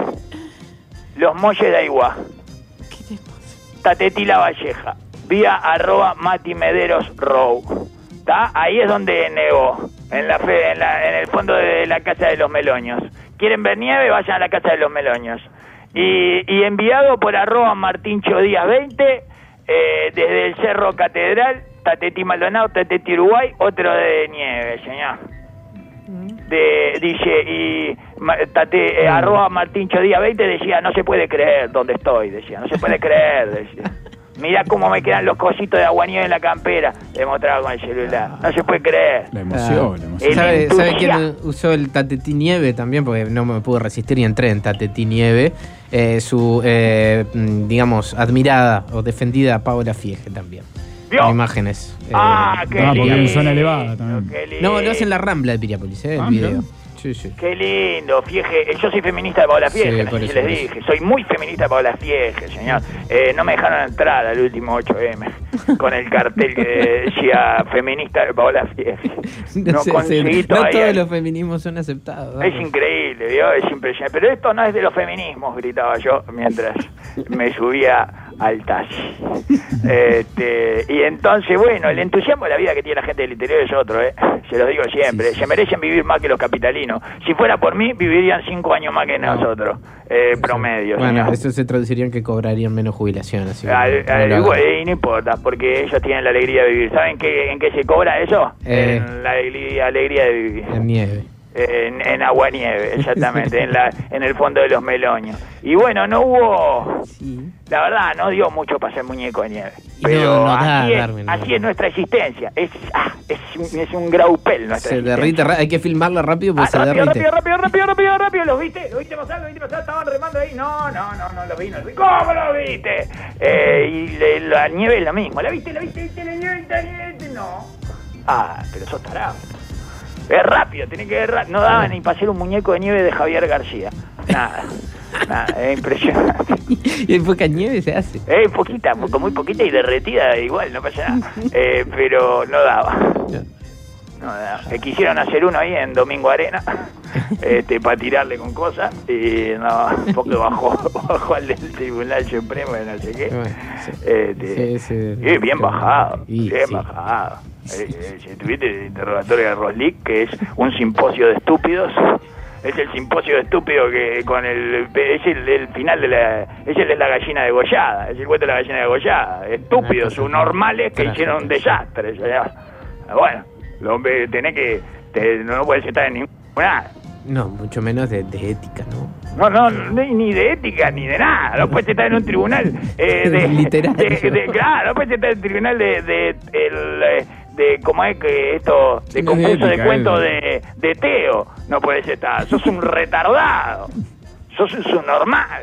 Los Molles de Aiguá. ¿Qué te pasa? Tatetí La Valleja. Vía arroba Mati Mederos Row. ¿Está? Ahí es donde negó. En la fe, en, la, en el fondo de la casa de los Meloños. ¿Quieren ver nieve? Vayan a la casa de los Meloños. Y, y enviado por arroba Martincho Díaz veinte, eh, desde el Cerro Catedral, Tatetí Maldonado, Tatetí Uruguay, otro de nieve, señor. De, dice, y tate, eh, arroba Martincho Díaz veinte decía, no se puede creer dónde estoy, decía, no se puede creer, decía. Mirá cómo me quedan los cositos de aguanieve en la campera, le mostraba con el celular, no se puede creer. La emoción, la emoción. ¿Sabe, ¿Sabe quién usó el Tatetí Nieve también? Porque no me pude resistir y entré en Tatetí Nieve. Eh, su, eh, digamos, admirada o defendida Paola Fiege también. ¿Vio? Imágenes. Ah, eh, qué no, lindo. porque en zona elevada también. No, no es en la Rambla de Piriápolis, eh, el ah, video. Mira. Sí, sí. Qué lindo, Fiege. Yo soy feminista de Paola Fiege, sí, así eso, les dije. Soy muy feminista de Paola Fiege, señor. Eh, no me dejaron entrar al último ocho eme con el cartel que decía feminista de Paola Fiege. No, no, sé, conseguí sí, no todavía. todos los feminismos son aceptados. Es vamos. Increíble, ¿vio? Es impresionante. Pero esto no es de los feminismos, gritaba yo mientras me subía al taxi. Este, y entonces, bueno, el entusiasmo de la vida que tiene la gente del interior es otro, ¿eh? Se los digo siempre. Sí, sí. Se merecen vivir más que los capitalinos. Si fuera por mí, vivirían cinco años más que nosotros, eh, promedio. Bueno, señor. Eso se traduciría en que cobrarían menos jubilación. Así que al, no, al, no igual, y no importa, porque ellos tienen la alegría de vivir. ¿Saben qué, en qué se cobra eso? Eh, en la alegría, alegría de vivir. En nieve. En, en agua nieve, exactamente, en, la, en el fondo de los Meloños. Y bueno, no hubo, sí. La verdad, no dio mucho para ser muñeco de nieve. Pero no, no da, así, es, Darwin, no. así es nuestra existencia. Es, ah, es, un, es un graupel nuestra Se existencia. derrite, hay que filmarla rápido porque Ah, se rápido, derrite. rápido, rápido, rápido, rápido, rápido, ¿los viste? ¿Los viste pasar? ¿Los viste pasar? Estaban remando ahí. No, no, no, no los vi, no los vi. ¿Cómo los viste? Eh, y le, la nieve es lo mismo. ¿La viste? ¿La viste? ¿Viste la nieve? ¿La nieve? No. Ah, pero sos tarado. Es rápido, tiene que ver rápido. No daba ni para hacer un muñeco de nieve de Javier García. Nada. Nada, es impresionante. Y después que nieve se hace. Es poquita, muy poquita y derretida igual, no pasa nada. Eh, pero no daba. No daba. Eh, quisieron hacer uno ahí en Domingo Arena, este, para tirarle con cosas, y no, porque bajó, bajó al del Tribunal Supremo de no sé qué. Este, Sí, sí, y bien bajado, y, bien sí. bajado. Eh, eh, si tuviste el interrogatorio de Roslick, que es un simposio de estúpidos. Es el simposio estúpido que con el... Es el, el final de la... Es el de la gallina degollada. Es el cuento de la gallina degollada. Estúpidos, subnormales que hicieron un desastre. Bueno, lo hombre, tenés que... Te, no puedes estar en ninguna... No, mucho menos de, de ética, ¿no? No, no, ni, ni de ética, ni de nada. No puedes estar en un tribunal eh, de... Literario. De, de, claro, no puedes estar en un tribunal de... de, el, de ¿cómo es que esto? De No es concurso de, ética, cuentos es. de, de Teo. No puedes estar. Sos un retardado. Sos un subnormal.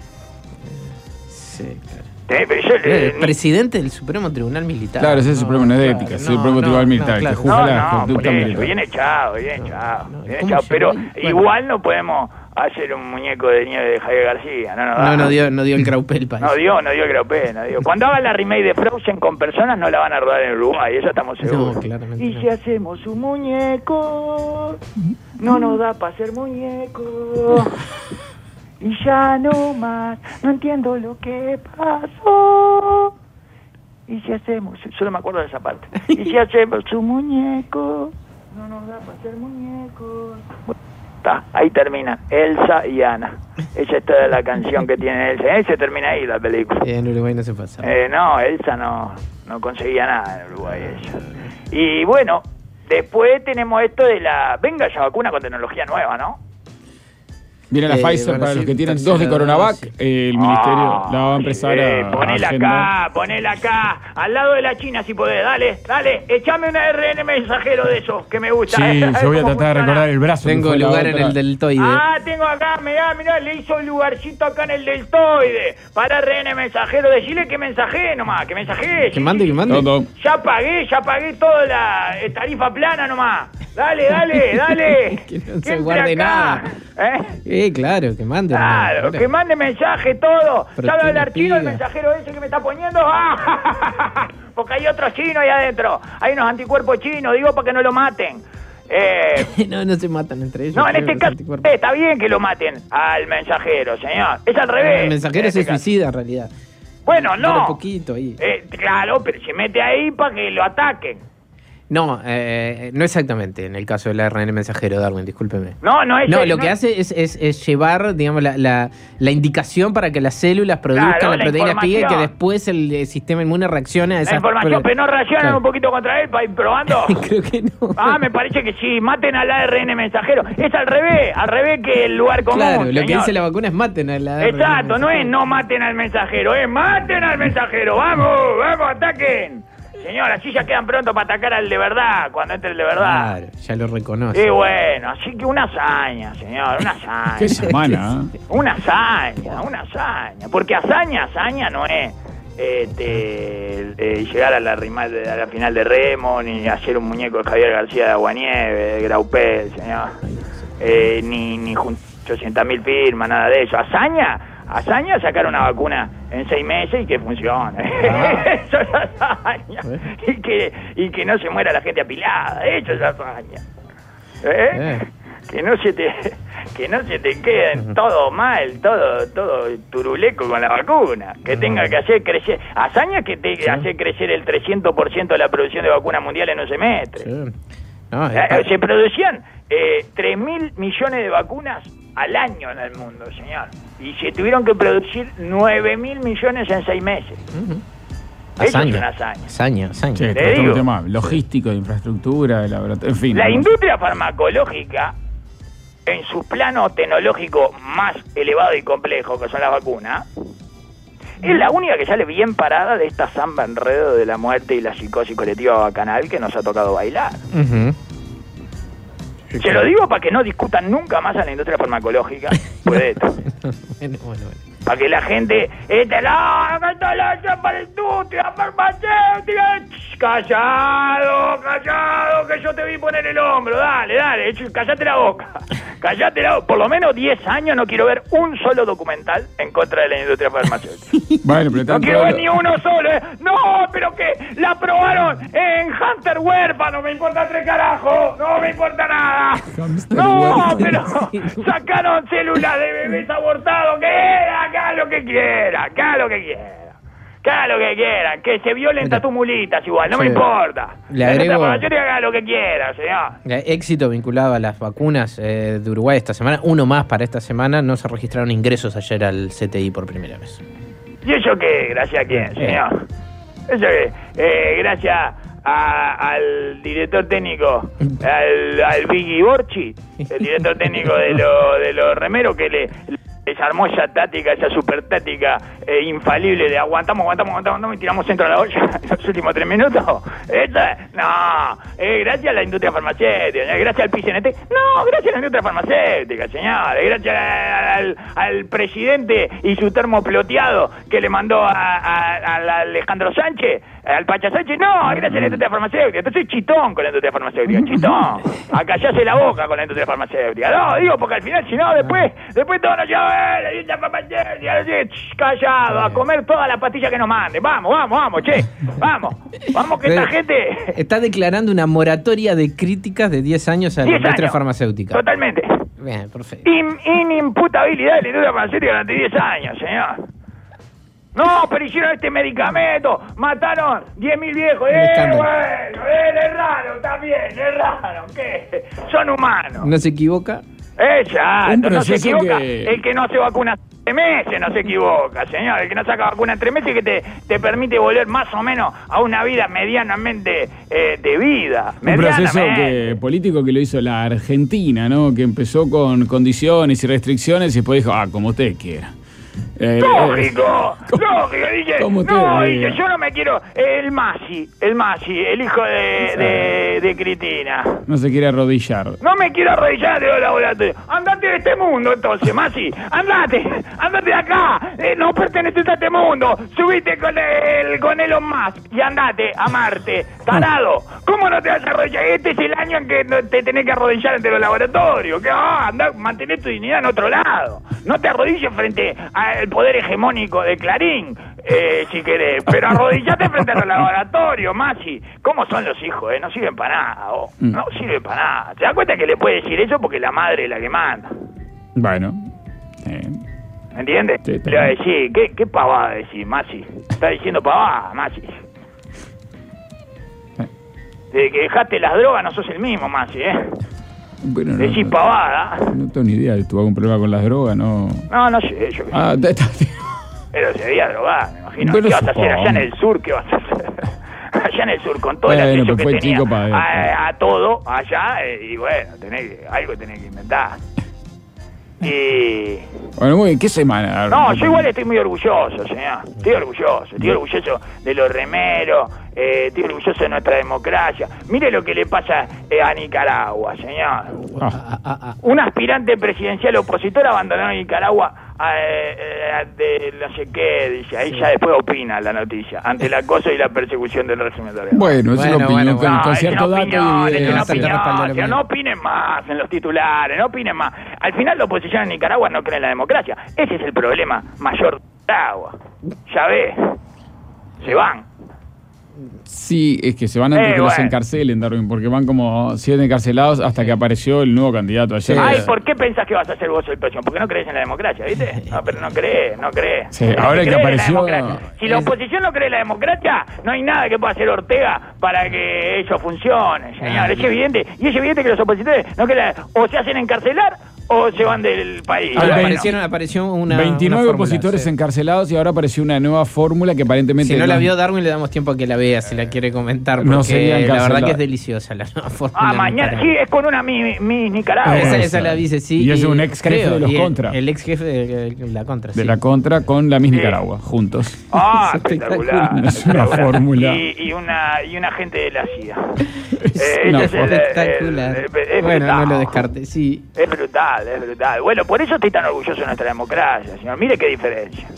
Sí, claro. Eh, pero yo, Eh, eh, ni- presidente del Supremo Tribunal Militar. Claro, ese es el Supremo no es de claro, ética, es el no, Supremo no, Tribunal no, Militar, claro. que juzga No, la no, conducta por eso, militar. bien echado, bien echado, no, bien ¿cómo echado, llegó pero ahí? Bueno. igual no podemos hacer un muñeco de nieve de Javier García, no, no, No, da. no dio, no dio el graupel para No dio, no dio el graupé, no dio. Cuando hagan la remake de Frozen con personas no la van a rodar en Uruguay, eso estamos seguros. No, claramente Y no. si hacemos un muñeco, no nos da para hacer muñeco. Y ya no más, no entiendo lo que pasó. Y si hacemos, solo me acuerdo de esa parte. Y si hacemos un muñeco, no nos da para hacer muñecos. Está, ahí termina Elsa y Ana. Esa es toda la canción que tiene Elsa. Esa termina ahí la película. Eh, en Uruguay no se pasa. Eh, no, Elsa no, no conseguía nada en Uruguay. Ella. Y bueno, después tenemos esto de la... Venga ya vacuna con tecnología nueva, ¿no? Viene la Eh, Pfizer bueno, para sí, los que tienen tercera dos de Coronavac. dosis. eh, el ministerio Ah, la va a empezar eh, a, a ponela agendar. acá, ponela acá, al lado de la China si podés, dale, dale, echame una R N mensajero de esos que me gusta. Sí, ¿eh? yo voy a ¿Cómo tratar de funciona? recordar el brazo. que Tengo fue la lugar en otra. el deltoide. Ah, tengo acá, mirá, mirá, le hizo un lugarcito acá en el deltoide. Para R N mensajero, decirle que mensajee nomás, que mensajee. Que mande, que mande. Todo. Ya pagué, ya pagué toda la eh, tarifa plana nomás. Dale, dale, dale. Que no se entre guarde acá. nada. ¿Eh? Eh, claro, que mande. Claro, Ahora. que mande mensaje todo. Pero ¿Sabe que hablar le chino el pida. mensajero ese que me está poniendo? ¡Ah! Porque hay otros chinos ahí adentro. Hay unos anticuerpos chinos, digo, para que no lo maten. Eh, no, no se matan entre ellos. no, en creo, este los caso anticuerpos. eh, está bien que lo maten al mensajero, señor. Es al revés. El mensajero en se este caso. suicida en realidad. Bueno, Dura no. poquito ahí. Eh, claro, pero se mete ahí para que lo ataquen. No, eh, no exactamente en el caso del A R N mensajero, Darwin, discúlpeme. No, no es No, el- lo que hace es, es, es llevar, digamos, la, la, la indicación para que las células produzcan Claro, la la proteína espía y que información. después el, eh, sistema inmune reaccione a La esa información, pero no reaccionan Claro. un poquito contra él para ir probando. Creo que no. Ah, me parece que sí, maten al A R N mensajero. Es al revés, al revés que el lugar común. Claro, lo que señor. dice la vacuna es maten a la A R N Exacto, no es mensajero. no maten al mensajero, es maten al mensajero. Vamos, vamos, ataquen. Señor, así ya quedan pronto para atacar al de verdad, cuando entre el de verdad. Claro, ya lo reconoce. Y bueno, así que una hazaña, señor, una hazaña. Qué semana, ¿eh? Una hazaña, una hazaña. Porque hazaña, hazaña no es este, eh, llegar a la, rimal de- a la final de remo, ni hacer un muñeco de Javier García de Aguanieve, de Graupel, señor. Eh, ni ni ochocientas mil firmas, nada de eso. Hazaña, hazaña sacar una vacuna en seis meses y que funcione. Ah. Eso es hazaña. Y que, y que no se muera la gente apilada. Eso es hazaña. ¿Eh? Eh. Que no se te que no se te quede todo mal, todo todo turuleco con la vacuna, que tenga que hacer crecer hazaña que te Sí. hace crecer el trescientos por ciento de la producción de vacunas mundiales en un semestre. Sí. No, es Eh, pa- se producían eh, tres mil millones de vacunas al año en el mundo, señor. Y se tuvieron que producir nueve mil millones en seis meses. Ujú. Eso es Hazaña. una hazaña. Hazaña, hazaña. Che, Te todo digo. un tema logístico, de infraestructura, de laboratorio, en fin. La ¿no? industria farmacológica, en su plano tecnológico más elevado y complejo, que son las vacunas, Es la única que sale bien parada de esta samba enredo de la muerte y la psicosis colectiva bacanal que nos ha tocado bailar. Uh-huh. Se lo digo para que no discutan nunca más a la industria farmacológica. Puede esto. Bueno, bueno, bueno. Para que la gente... Este, la, la, para la industria farmacéutica. Callado, callado, que yo te vi poner el hombro. Dale, dale, callate la boca. Callate la boca. Por lo menos diez años no quiero ver un solo documental en contra de la industria farmacéutica. Bueno, pero no quiero ver lo... ni uno solo, ¿eh? No, pero que la aprobaron en Hunter huérfano. Me importa tres carajos. No me importa nada. No, pero sacaron células de bebés abortados. Que haga lo que quiera, haga lo que quiera. Que haga lo que quiera, que se violen tatumulitas igual, no sí. me importa. Le agrego... La que haga lo que quiera, señor. Éxito vinculado a las vacunas eh, de Uruguay esta semana, uno más para esta semana, no se registraron ingresos ayer al C T I por primera vez. ¿Y eso qué? ¿Gracias a quién, señor? Eh. ¿Eso qué? Eh, gracias a, al director técnico, al, al Vicky Borchi, el director técnico de los de los remeros que le... desarmó esa táctica, esa super táctica eh, infalible de aguantamos, aguantamos, aguantamos y tiramos centro a la olla en los últimos tres minutos. Esa, no, eh, gracias a la industria farmacéutica, eh, gracias al P C N T, no, gracias a la industria farmacéutica, señores, gracias al, al presidente y su termo ploteado que le mandó a, a, a Alejandro Sánchez, al Pacha Sánchez, no, gracias a la industria farmacéutica. Entonces chitón con la industria farmacéutica, chitón, a callarse la boca con la industria farmacéutica. No, digo, porque al final, si no, después, después todo nos lleva la industria farmacéutica, callado, a comer toda la pastilla que nos mande. Vamos, vamos, vamos, che, vamos, vamos que esta gente... Está declarando una moratoria de críticas de diez años a la industria farmacéutica. Totalmente. Bien, perfecto. In, inimputabilidad de la industria farmacéutica durante diez años, señor. No, pero hicieron este medicamento, mataron diez mil viejos. Eh, bueno, eh, es raro, también, es raro, ¿qué? Son humanos. ¿No se equivoca? Exacto, no se equivoca. Que... El que no se vacuna tres meses no se equivoca, señor. El que no saca vacuna en tres meses que te, te permite volver más o menos a una vida medianamente eh, de vida. Un proceso que, político que lo hizo la Argentina, ¿no? Que empezó con condiciones y restricciones y después dijo, ah, como usted quiera. Eh, lógico, eh, lógico, dice, no, dice, yo no me quiero, el Masi, el Masi, el hijo de, de, de Cristina. No se quiere arrodillar. No me quiero arrodillar de laboratorio. Andate de este mundo entonces, Masi, andate, andate de acá, eh, no perteneces a este mundo, subite con el, con Elon Musk y andate a Marte, tarado. ¿Cómo no te vas a arrodillar? Este es el año en que no te tenés que arrodillar ante los laboratorios, que ah, andá, mantener tu dignidad en otro lado. No te arrodilles frente al poder hegemónico de Clarín, eh, si querés, pero arrodillate frente al laboratorio, Masi. ¿Cómo son los hijos, eh? No sirven para nada, oh. No sirven para nada. ¿Te das cuenta que le puede decir eso porque la madre es la que manda? Bueno. Eh. ¿Me entiendes? Sí, le va a decir, ¿qué, qué pavada decir, Masi? Está diciendo pavada, Masi. Eh. Desde que dejaste las drogas no sos el mismo, Masi, ¿eh? Bueno, no, Decís no, pavada. No tengo ni idea. ¿Tuvo algún problema con las drogas? No, no, no sé. Yo ah, está, está. Pero se debía drogar, me imagino. Pero ¿qué vas a hacer allá en el sur? ¿Qué vas a hacer? Allá en el sur, con todo bueno, el acceso que tenía a, a todo allá. Eh, y bueno, tenés, algo tenés que inventar. Y... Bueno, muy bien, ¿qué semana? No, yo igual estoy muy orgulloso, señor. Estoy orgulloso, estoy orgulloso de los remeros, eh, estoy orgulloso de nuestra democracia. Mire lo que le pasa eh, a Nicaragua, señor. Ah. Un aspirante presidencial opositor abandonó Nicaragua eh, eh, de no sé qué, dice. Ahí sí. Ya después opina la noticia, ante el acoso y la persecución del régimen de Bueno, es bueno, una opinión bueno, con, no, con cierto dato y evidencia. No opinen más en los titulares, no opinen más. Al final la oposición en Nicaragua no cree en la democracia. Ese es el problema mayor de agua. Ya ves, se van. Sí, es que se van antes eh, que bueno. los encarcelen, Darwin, porque van como siete encarcelados hasta que apareció el nuevo candidato ayer. Ay, ¿por qué pensás que vas a ser vos el próximo? Porque no crees en la democracia, ¿viste? No, pero no crees, no crees. Sí, ahora que apareció... Si la oposición no cree en la democracia, no hay nada que pueda hacer Ortega para que eso funcione, señor. Es evidente. Y es evidente que los opositores no creen, o se hacen encarcelar o se van del país. Ah, bueno. aparecieron, apareció una veintinueve una fórmula, opositores sí. encarcelados y ahora apareció una nueva fórmula que aparentemente... Si no la vio Darwin, le damos tiempo a que la vea, si la quiere comentar, porque no sería la verdad que es deliciosa la nueva fórmula. Ah, mañana, sí, es con una mi, mi Nicaragua. Esa, esa la dice, sí. Y es un ex jefe creo, de los y el, Contra. El ex jefe de, de la Contra, De sí. la Contra con la Miss Sí. Nicaragua, juntos. Ah, Es espectacular. Es una espectacular. fórmula. Y, y, una, y una gente de la C I A. Es Eh, una ese es el- Espectacular. el- el- es Bueno, no brutal. lo descarte, sí. Es brutal, es brutal. Bueno, por eso estoy tan orgulloso de nuestra democracia, señor. Mire qué diferencia.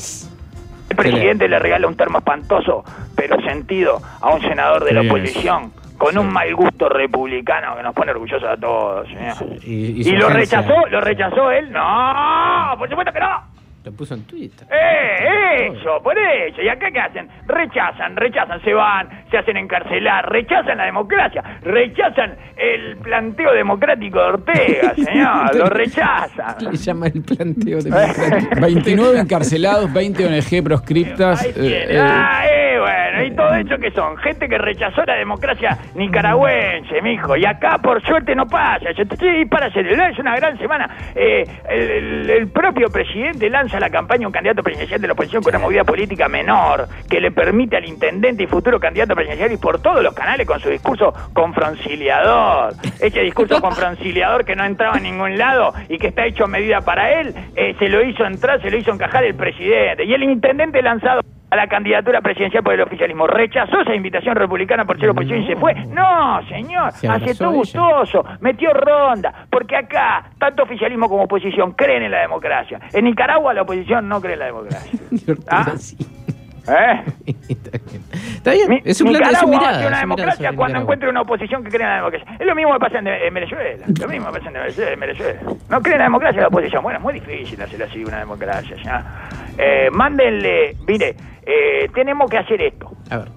El presidente le regala un termo espantoso, pero sentido, a un senador de la Sí. oposición, con un mal gusto republicano que nos pone orgullosos a todos, señor. Y, y ¿Y su lo agencia rechazó? ¿Lo rechazó él? No, por supuesto que no. Lo puso en Twitter. ¡Eh, eso! Por eso. ¿Y acá qué hacen? Rechazan, rechazan, se van, se hacen encarcelar, rechazan la democracia, rechazan el planteo democrático de Ortega, señor, lo rechazan. Le llama el planteo democrático. veintinueve encarcelados, veinte O N G proscriptas. Ahí tiene. eh, eh, Ah, eh, bueno, ¿y todo eso qué son? Gente que rechazó la democracia nicaragüense, mijo. Y acá, por suerte, no pasa. Yo te estoy para celebrar, es una gran semana. Eh, el, el- el propio presidente lanza la campaña un candidato presidencial de la oposición con una movida política menor que le permite al intendente y futuro candidato presidencial ir por todos los canales con su discurso confronciliador. Ese discurso confronciliador que no entraba en ningún lado y que está hecho a medida para él, eh, se lo hizo entrar, se lo hizo encajar el presidente. Y el intendente lanzado a la candidatura presidencial por el oficialismo rechazó esa invitación republicana por ser oposición y se fue. No, señor, Se abrazó aceptó ella. gustoso, metió ronda, porque acá, tanto oficialismo como oposición creen en la democracia. En Nicaragua la oposición no cree en la democracia. ¿Ah? Sí. ¿Eh? Está bien. Está bien. Mi- Es un plan de su Nicaragua mirada. hace una su mirada democracia sobre cuando Nicaragua. encuentre una oposición que cree en la democracia. Es lo mismo que pasa en, en Venezuela. Lo mismo que pasa en Venezuela, en Venezuela. No cree en la democracia la oposición. Bueno, es muy difícil hacer así una democracia. ¿Ya? Eh, mándenle, mire, eh, tenemos que hacer esto A ver.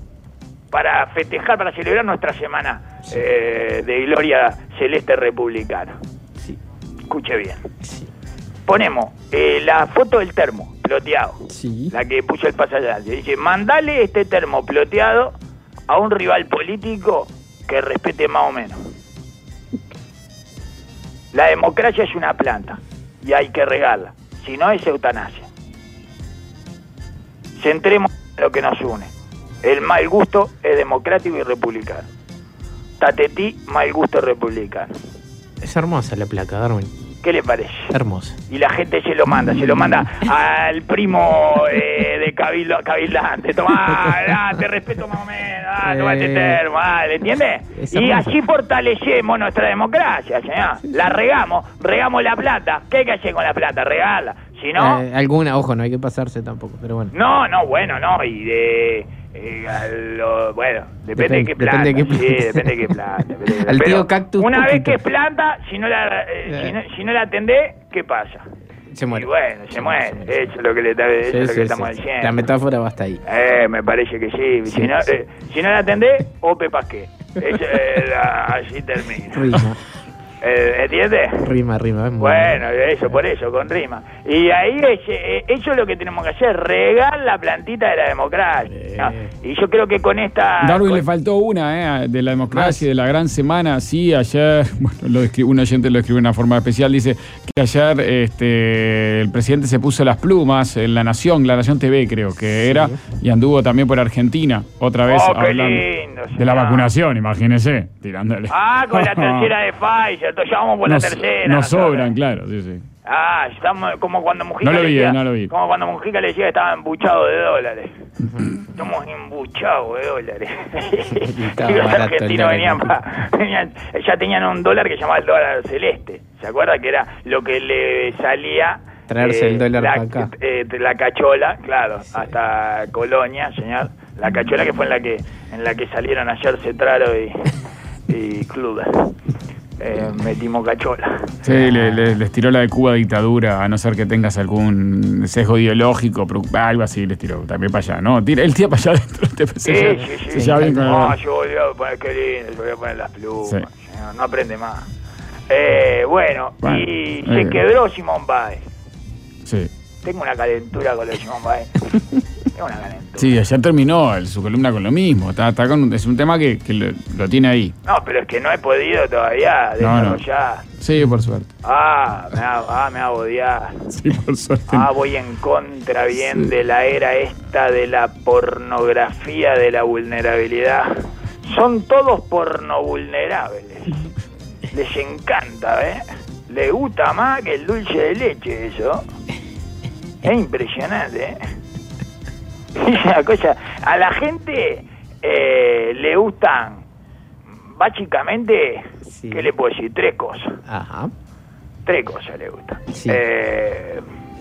para festejar, para celebrar nuestra semana eh, de gloria celeste republicana. Sí. Escuche bien. Sí. Ponemos eh, la foto del termo ploteado. Sí. La que puso el pasallante. Dice, mandale este termo ploteado a un rival político que respete más o menos. La democracia es una planta y hay que regarla. Si no, es eutanasia. Centremos en lo que nos une. El mal gusto es democrático y republicano. Tatetí, mal gusto republicano. Es hermosa la placa, Darwin. ¿Qué le parece? Hermosa. Y la gente se lo manda, se lo manda al primo eh, de cabildo, cabildante. Tomá, ah, te respeto más o menos, ah, toma este Eh, termo, ah, ¿le entiendes? es Y hermoso. así fortalecemos nuestra democracia, señor. La regamos, regamos la plata. ¿Qué hay que hacer con la plata? Regarla. Si no, Eh, alguna, ojo, no hay que pasarse tampoco, pero bueno. no, no, bueno, no, y de... eh, a lo- bueno, depende, de qué planta. Depende de qué Sí, planta. depende de qué planta. depende de- Al tío pero Cactus, una vez poquito. que es planta, si no la, eh, Eh. si no, si no la atendés, ¿qué pasa? Se muere. Y bueno, se, muere. Eso es lo que, le, eso Sí, es lo que sí, estamos sí. diciendo. La metáfora va hasta ahí. Eh, me parece que sí. Sí, si, no, sí. eh, si no la atendés, Ope Pasqué. Eso, eh, la- así termina. Rima, Eh, ¿Entiendes? rima, rima. Es muy Bueno, eso, por eso, con rima. Y ahí es, eh, eso es lo que tenemos que hacer, regar la plantita de la democracia. Eh. ¿no? Y yo creo que con esta... Darwin con- le faltó una, eh, de la democracia, Más. de la gran semana. Sí, ayer, bueno, lo descri- un oyente lo escribió de una forma especial. Dice que ayer este, el presidente se puso las plumas en La Nación, La Nación T V creo que era, y anduvo también por Argentina, otra vez Oh, qué hablando lindo, de la señor. vacunación, imagínese, tirándole. Ah, con la tercera de Pfizer, entonces ya vamos por la Nos, tercera. nos nosotros. sobran, claro, sí, sí. Ah, estamos como cuando Mujica No lo le vi, decía, eh, no lo vi. como cuando Mujica le decía que estaba embuchado de dólares. Estamos embuchados de dólares. estaba Y los barato el argentinos dólar. venían, pa- venían- ya tenían un dólar que se llamaba el dólar celeste. ¿Se acuerda que era lo que le salía? Traerse el dólar la, pa' acá. eh, la cachola, claro, hasta Colonia, señor. La cachola que fue en la que en la que salieron ayer Cetraro y, y Kluber. Eh, metimos cachola. Sí, le- le- les tiró la de Cuba dictadura, a no ser que tengas algún sesgo ideológico, pero algo así les tiró también para allá, ¿no? Tira, él tira para allá adentro, te Sí, se lleva- sí, sí. se lleva bien con No, el... yo volví a poner, qué lindo, yo voy a poner las plumas. Sí. señor, no aprende más. Eh, bueno, Bueno, y eh. se quebró Simón Báez. Sí. Tengo una calentura con lo de Simón Báez. Tengo una calentura. Sí, ayer terminó el- su columna con lo mismo. Está, está con, es un tema que, que lo, lo tiene ahí. No, pero es que no he podido todavía No, no. desarrollar. Sí, por suerte. Ah, me va, ah, me va a odiar. Sí, por suerte. Ah, voy en contra bien sí. de la era esta de la pornografía, de la vulnerabilidad. Son todos porno vulnerables. Les encanta, ¿eh? Les gusta más que el dulce de leche, eso. Es impresionante, ¿eh? Es una cosa. A la gente eh, le gustan, básicamente, sí. ¿qué le puedo decir? Tres cosas. Ajá. Tres cosas le gustan. Sí. Eh,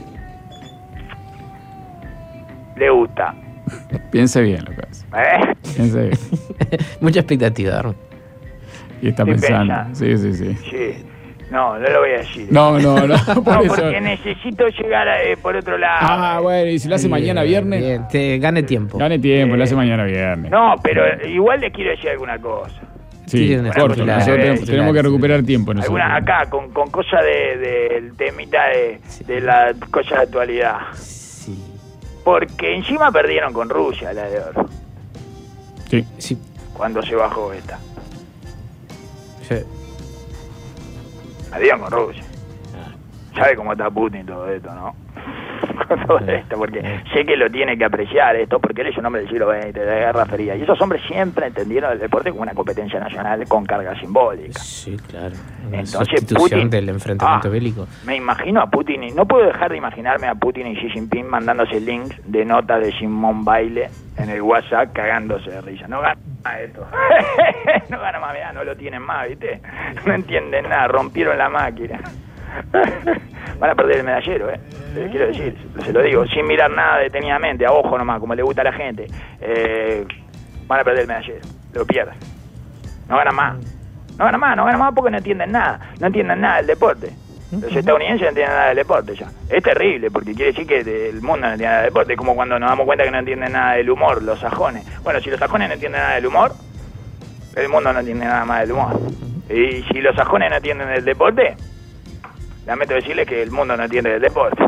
le gusta. Piense bien lo que hace. ¿Eh? Piense bien. Mucha expectativa, ¿no? Y está pensando. pensando. Sí, sí, sí. Sí. No, no lo voy a decir. No, no, no. Por no, eso. Porque necesito llegar a, eh, por otro lado. Ah, bueno, y si lo hace bien, mañana viernes. Bien, te gane tiempo. Gane tiempo, eh, lo hace mañana viernes. No, pero igual les quiero decir alguna cosa. Sí, corto, nosotros tenemos, tenemos que recuperar tiempo nosotros. Algunas acá, con, con cosas del de, de temita de, sí. de las cosas de actualidad. Sí. Porque encima perdieron con Rusia la de oro. Sí. Sí. Cuando se bajó esta. Sí. Perdieron con Rusia. ¿Sabe cómo está Putin todo esto, no? Con todo esto, porque sé que lo tiene que apreciar esto, porque él es un hombre del siglo veinte, de la Guerra Fría. Y esos hombres siempre entendieron el deporte como una competencia nacional con carga simbólica. Sí, claro. Una Entonces, Putin, del enfrentamiento ah, bélico. Me imagino a Putin, y no puedo dejar de imaginarme a Putin y Xi Jinping mandándose links de notas de Simone Baile en el WhatsApp, cagándose de risa. No gana más esto. No gana más, mirá, no lo tienen más, ¿viste? No entienden nada, rompieron la máquina. Van a perder el medallero, ¿eh? Les quiero decir, se lo digo, sin mirar nada detenidamente, a ojo nomás, como le gusta a la gente. Eh, van a perder el medallero, lo pierden. No ganan más. No ganan más, no ganan más porque no entienden nada. No entienden nada del deporte. Los estadounidenses no entienden nada del deporte ya. Es terrible, porque quiere decir que el mundo no entiende nada del deporte. Es como cuando nos damos cuenta que no entienden nada del humor, los sajones. Bueno, si los sajones no entienden nada del humor, el mundo no entiende nada más del humor. Y si los sajones no entienden del deporte, lamento decirles que el mundo no entiende del deporte.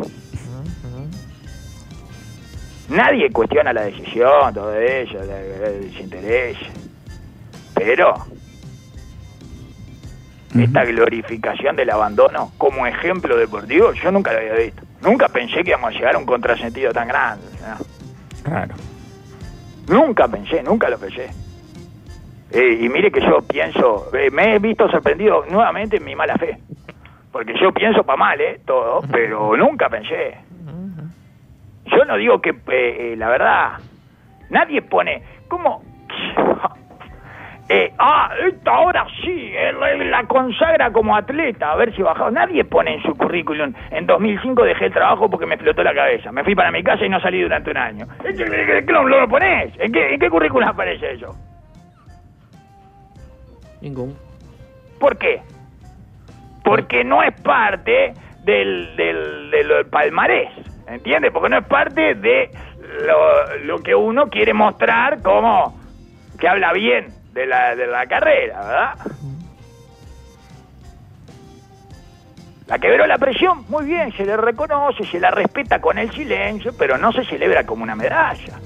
Nadie cuestiona la decisión, todo ello, el desinterés. Pero uh-huh. esta glorificación del abandono como ejemplo deportivo, yo nunca lo había visto. Nunca pensé que íbamos a llegar a un contrasentido tan grande, ¿no? Claro. Nunca pensé, nunca lo pensé. Eh, y mire que yo pienso, eh, me he visto sorprendido nuevamente en mi mala fe. Porque yo pienso para mal, ¿eh? Todo, pero nunca pensé. Yo no digo que, eh, la verdad, nadie pone, ¿cómo? Eh, ah, esta ahora sí, él la consagra como atleta, a ver si bajado. Nadie pone en su currículum, en dos mil cinco dejé el trabajo porque me explotó la cabeza. Me fui para mi casa y no salí durante un año. ¿Qué lo, lo ponés? ¿En qué, en qué currículum aparece eso? Ningún. ¿Por qué? Porque no es parte del, del, del palmarés, ¿entiendes? Porque no es parte de lo, lo que uno quiere mostrar como que habla bien de la, de la carrera, ¿verdad? La quebró la presión, muy bien, se le reconoce, se la respeta con el silencio, pero no se celebra como una medalla.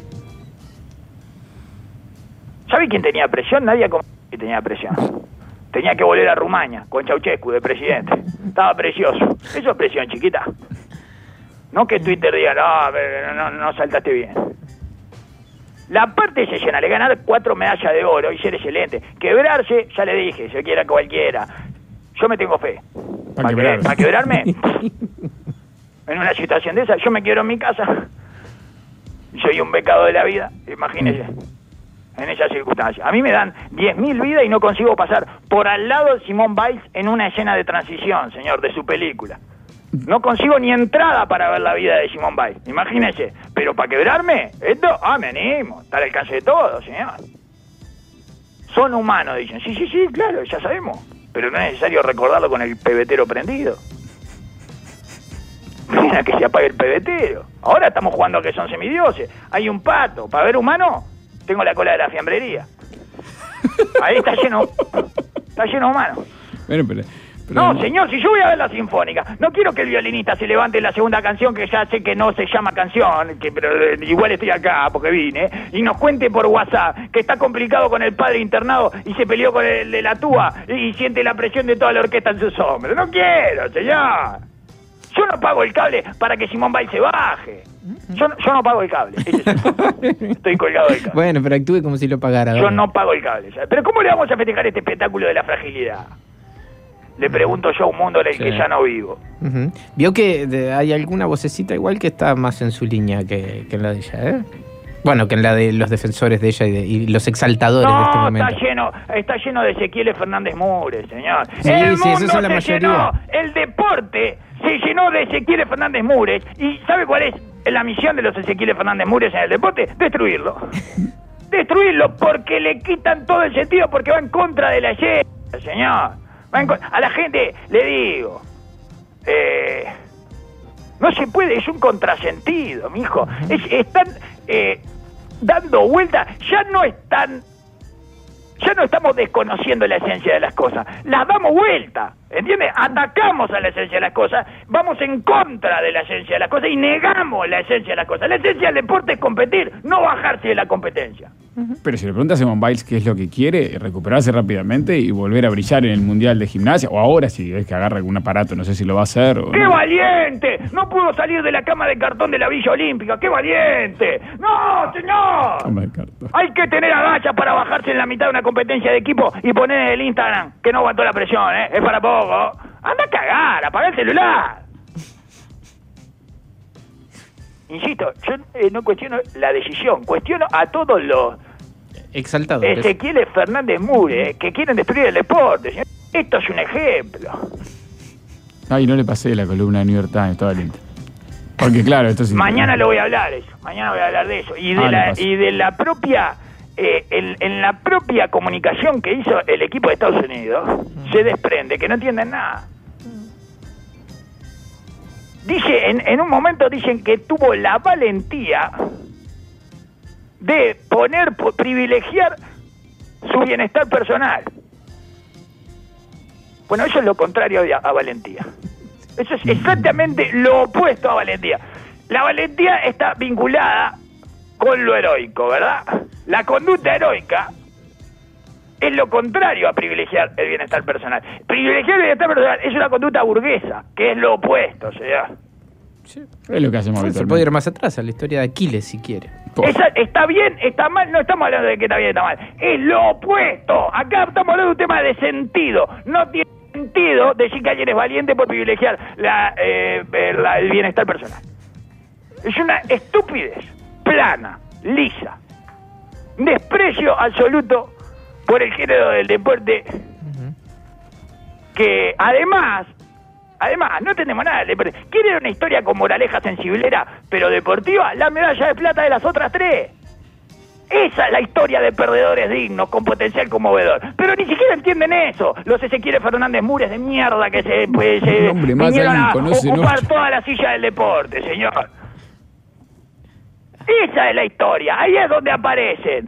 ¿Sabe quién tenía presión? Nadie que tenía presión. Tenía que volver a Rumania con Ceausescu de presidente. Estaba precioso. Eso es presión, chiquita. No que Twitter diga, no, no, no saltaste bien. La parte es llena, le ganar cuatro medallas de oro y ser excelente. Quebrarse, ya le dije, se quiera cualquiera. Yo me tengo fe. Para quebrarme. Para quebrarme en una situación de esa, yo me quiebro en mi casa. Soy un becado de la vida, imagínese. En esas circunstancias. A mí me dan diez mil vidas y no consigo pasar por al lado de Simone Biles en una escena de transición, señor, de su película. No consigo ni entrada para ver la vida de Simone Biles, imagínese. Pero para quebrarme, esto, ah, me animo, está al alcance de todo, señor. Son humanos, dicen. Sí, sí, sí, claro, ya sabemos. Pero no es necesario recordarlo con el pebetero prendido. Mira que se apague el pebetero. Ahora estamos jugando a que son semidioses. Hay un pato, para ver humano, tengo la cola de la fiambrería. Ahí está lleno, está lleno de humanos. Bueno, pero, No, señor, si yo voy a ver la sinfónica, no quiero que el violinista se levante en la segunda canción, que ya sé que no se llama canción, que pero eh, igual estoy acá porque vine, y nos cuente por WhatsApp que está complicado con el padre internado y se peleó con el de la túa y siente la presión de toda la orquesta en sus hombros. No quiero, señor. Yo no pago el cable para que Simón Weil se baje. Yo, yo no pago el cable. Estoy colgado del cable. Bueno, pero actúe como si lo pagara. Yo no pago el cable. ¿Sabes? Pero ¿cómo le vamos a festejar este espectáculo de la fragilidad? Le pregunto yo a un mundo en el sí. que ya no vivo. Uh-huh. Vio que de, hay alguna vocecita igual que está más en su línea que, que en la de ella, ¿eh? Bueno, que en la de los defensores de ella y, de, y los exaltadores no, de este momento. Está lleno, está lleno de Ezequiel Fernández Mures, señor. Sí, el sí, mundo eso es la se mayoría. llenó, el deporte se llenó de Ezequiel Fernández Mures. ¿Y sabe cuál es la misión de los Ezequiel Fernández Mures en el deporte? Destruirlo. Destruirlo porque le quitan todo el sentido, porque va en contra de la ley, señor. Va en con... A la gente le digo, eh, no se puede, es un contrasentido, mijo. Es, están eh, dando vuelta, ya no están, ya no estamos desconociendo la esencia de las cosas, las damos vuelta, ¿entiendes? Atacamos a la esencia de las cosas, vamos en contra de la esencia de las cosas y negamos la esencia de las cosas. La esencia del deporte es competir, no bajarse de la competencia. Pero si le preguntas a Simón Biles qué es lo que quiere, recuperarse rápidamente y volver a brillar en el Mundial de Gimnasia, o ahora si es que agarra algún aparato, no sé si lo va a hacer. O ¡Qué no. valiente! No pudo salir de la cama de cartón de la Villa Olímpica. ¡Qué valiente! ¡No, señor! Cama de cartón. Hay que tener agallas para bajarse en la mitad de una competencia de equipo y poner en el Instagram que no aguantó la presión, ¿eh? Es para poco. Anda a cagar, apaga el celular. Insisto, yo eh, no cuestiono la decisión, cuestiono a todos los exaltadores. Ezequiel Fernández Mures, que quieren destruir el deporte. Señor. Esto es un ejemplo. Ay, no le pasé la columna de New York Times, estaba lenta. Porque claro, esto es... Mañana lo voy a hablar eso, mañana voy a hablar de eso. Y de, ah, la, y de la propia, eh, en, en la propia comunicación que hizo el equipo de Estados Unidos, mm. se desprende que no entienden nada. Dice, en, en un momento dicen que tuvo la valentía de poner, privilegiar su bienestar personal. Bueno, eso es lo contrario a, a valentía. Eso es exactamente lo opuesto a valentía. La valentía está vinculada con lo heroico, ¿verdad? La conducta heroica es lo contrario a privilegiar el bienestar personal. Privilegiar el bienestar personal es una conducta burguesa, que es lo opuesto, señor. Sí, es lo que hacemos habitualmente. Se puede ir más atrás, a la historia de Aquiles, si quiere. Esa, está bien, está mal, no estamos hablando de que está bien, está mal. Es lo opuesto. Acá estamos hablando de un tema de sentido. No tiene sentido decir que alguien es valiente por privilegiar la, eh, la, el bienestar personal. Es una estupidez, plana, lisa. Desprecio absoluto por el género del deporte, uh-huh. que además... Además, no tenemos nada. ¿Quieren una historia con moraleja sensiblera, pero deportiva? La medalla de plata de las otras tres. Esa es la historia de perdedores dignos, con potencial conmovedor. Pero ni siquiera entienden eso. Los Ezequiel Fernández Mures de mierda que se, pues, se vinieron a ocupar toda la silla del deporte, señor. Esa es la historia. Ahí es donde aparecen.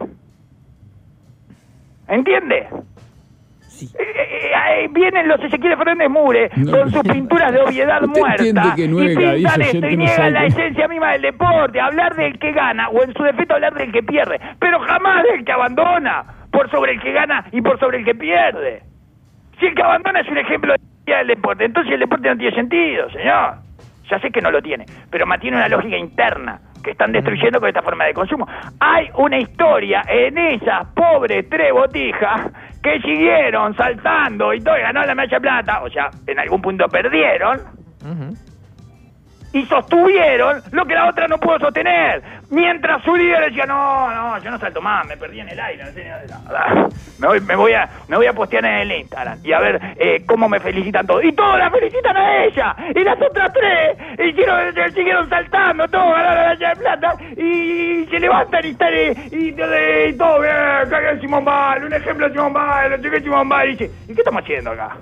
¿Entiende? Sí. Eh, eh, eh, vienen los Ezequiel Fernández Mures no, con sus pinturas de obviedad muerta que y pintan esto y niegan la esencia misma del deporte, hablar del que gana o en su defecto hablar del que pierde, pero jamás del que abandona por sobre el que gana y por sobre el que pierde. Si el que abandona es un ejemplo del deporte, entonces el deporte no tiene sentido, señor. Ya sé que no lo tiene, pero mantiene una lógica interna que están destruyendo con esta forma de consumo. Hay una historia en esas pobres tres botijas que siguieron saltando y todo, y ganaron la medalla de plata, o sea, en algún punto perdieron, uh-huh. y sostuvieron lo que la otra no pudo sostener, mientras su líder decía, no, no, yo no salto más, me perdí en el aire, no sé, no, me, voy, me, voy a, me voy a postear en el Instagram y a ver eh, cómo me felicitan todos, y todos la felicitan a ella, y las otras tres hicieron, siguieron saltando, todos ganaron la medalla de plata, y se levantan y están, y, y, y todo bien, caga Simón Weil, un ejemplo de Simón Weil, no sé qué Simón Weil, y dice, ¿y qué estamos haciendo acá?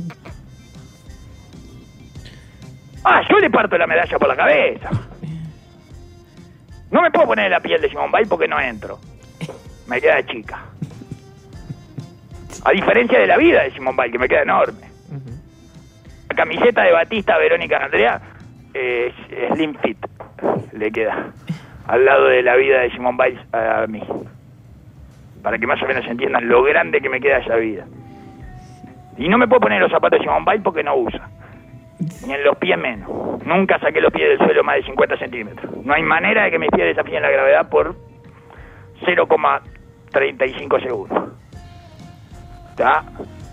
Ah, yo le parto la medalla por la cabeza. No me puedo poner en la piel de Simón Weil porque no entro. Me queda chica. A diferencia de la vida de Simón Weil, que me queda enorme. camiseta de Batista, Verónica Andrea, eh, Slim Fit le queda al lado de la vida de Simone Biles a mí, para que más o menos entiendan lo grande que me queda esa vida. Y no me puedo poner los zapatos de Simone Biles porque no usa, ni en los pies menos. Nunca saqué los pies del suelo más de cincuenta centímetros. No hay manera de que mis pies desafíen la gravedad por cero coma treinta y cinco segundos. ¿Está?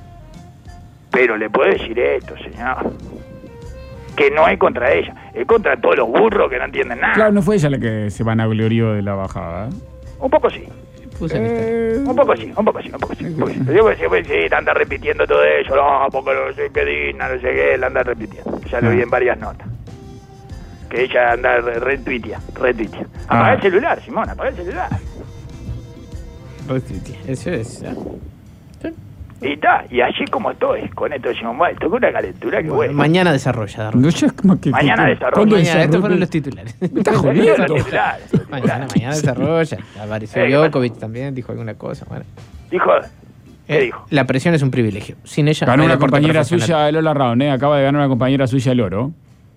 Pero le puedo decir esto, señor, que no es contra ella, es contra todos los burros que no entienden nada. Claro, no fue ella la que se vanaglorió de la bajada, ¿eh? Un poco sí. Eh, un poco sí, un poco sí, un poco sí. Un poco sí. Yo pues, pues, sí, anda repitiendo todo eso, no, porque no sé qué digna, no sé qué, la anda repitiendo. Ya lo vi en varias notas. Que ella anda retuitea, retuitea. Apaga ah. el celular, Simón, apaga el celular. Retuitea, eso es... Y está, y así como estoy, con esto de Simone Biles, toca una calentura que bueno. bueno. Mañana desarrolla, no, que, Mañana desarrolla. Mañana, estos fueron los titulares. Me estás jodiendo. Mañana, mañana desarrolla. Apareció Djokovic también, dijo alguna cosa. Bueno. Dijo, ¿qué eh, dijo? La presión es un privilegio. Sin ella. Ganó una compañera suya, el Lola Round, ¿eh? Acaba de ganar una compañera suya el oro.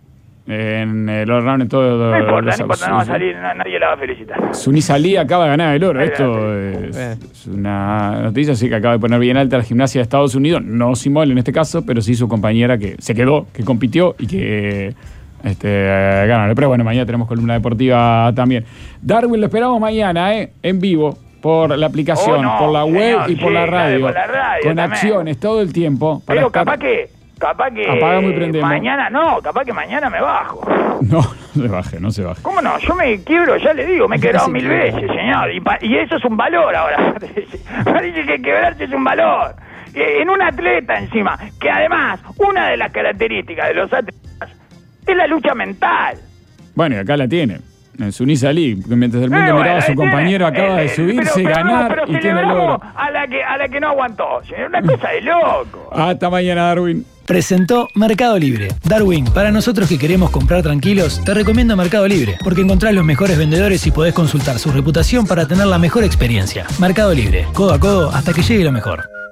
En el all round en todo. No importa, no importa, no va a salir, nadie la va a felicitar. Sunisa Lee acaba de ganar el oro. Esto es, es una noticia, así que acaba de poner bien alta la gimnasia de Estados Unidos. No Simone en este caso, pero sí su compañera que se quedó, que compitió y que este, ganó. Pero bueno, mañana tenemos columna deportiva también. Darwin, lo esperamos mañana, ¿eh? En vivo. Por la aplicación, oh, no, por la web señor, y por, sí, la radio, por la radio. Con también. Acciones todo el tiempo. Para pero estar... capaz que. Capaz que apagamos y prendemos. Mañana no, capaz que mañana me bajo. No, no se baje, no se baje. ¿Cómo no? Yo me quiebro, ya le digo, me he quebrado mil veces, señor. Y, pa- y eso es un valor ahora. Parece que quebrarse es un valor. Eh, en un atleta encima, que además, una de las características de los atletas es la lucha mental. Bueno, y acá la tiene. En Sunisa Lee, mientras el mundo eh, miraba bueno, a su compañero, tiene, acaba eh, de subirse, pero, pero, ganar pero, pero y tiene el oro. A la que, a la que no aguantó. Una cosa de loco. Hasta mañana, Darwin. Presentó Mercado Libre. Darwin, para nosotros que queremos comprar tranquilos, te recomiendo Mercado Libre, porque encontrás los mejores vendedores y podés consultar su reputación para tener la mejor experiencia. Mercado Libre, codo a codo hasta que llegue lo mejor.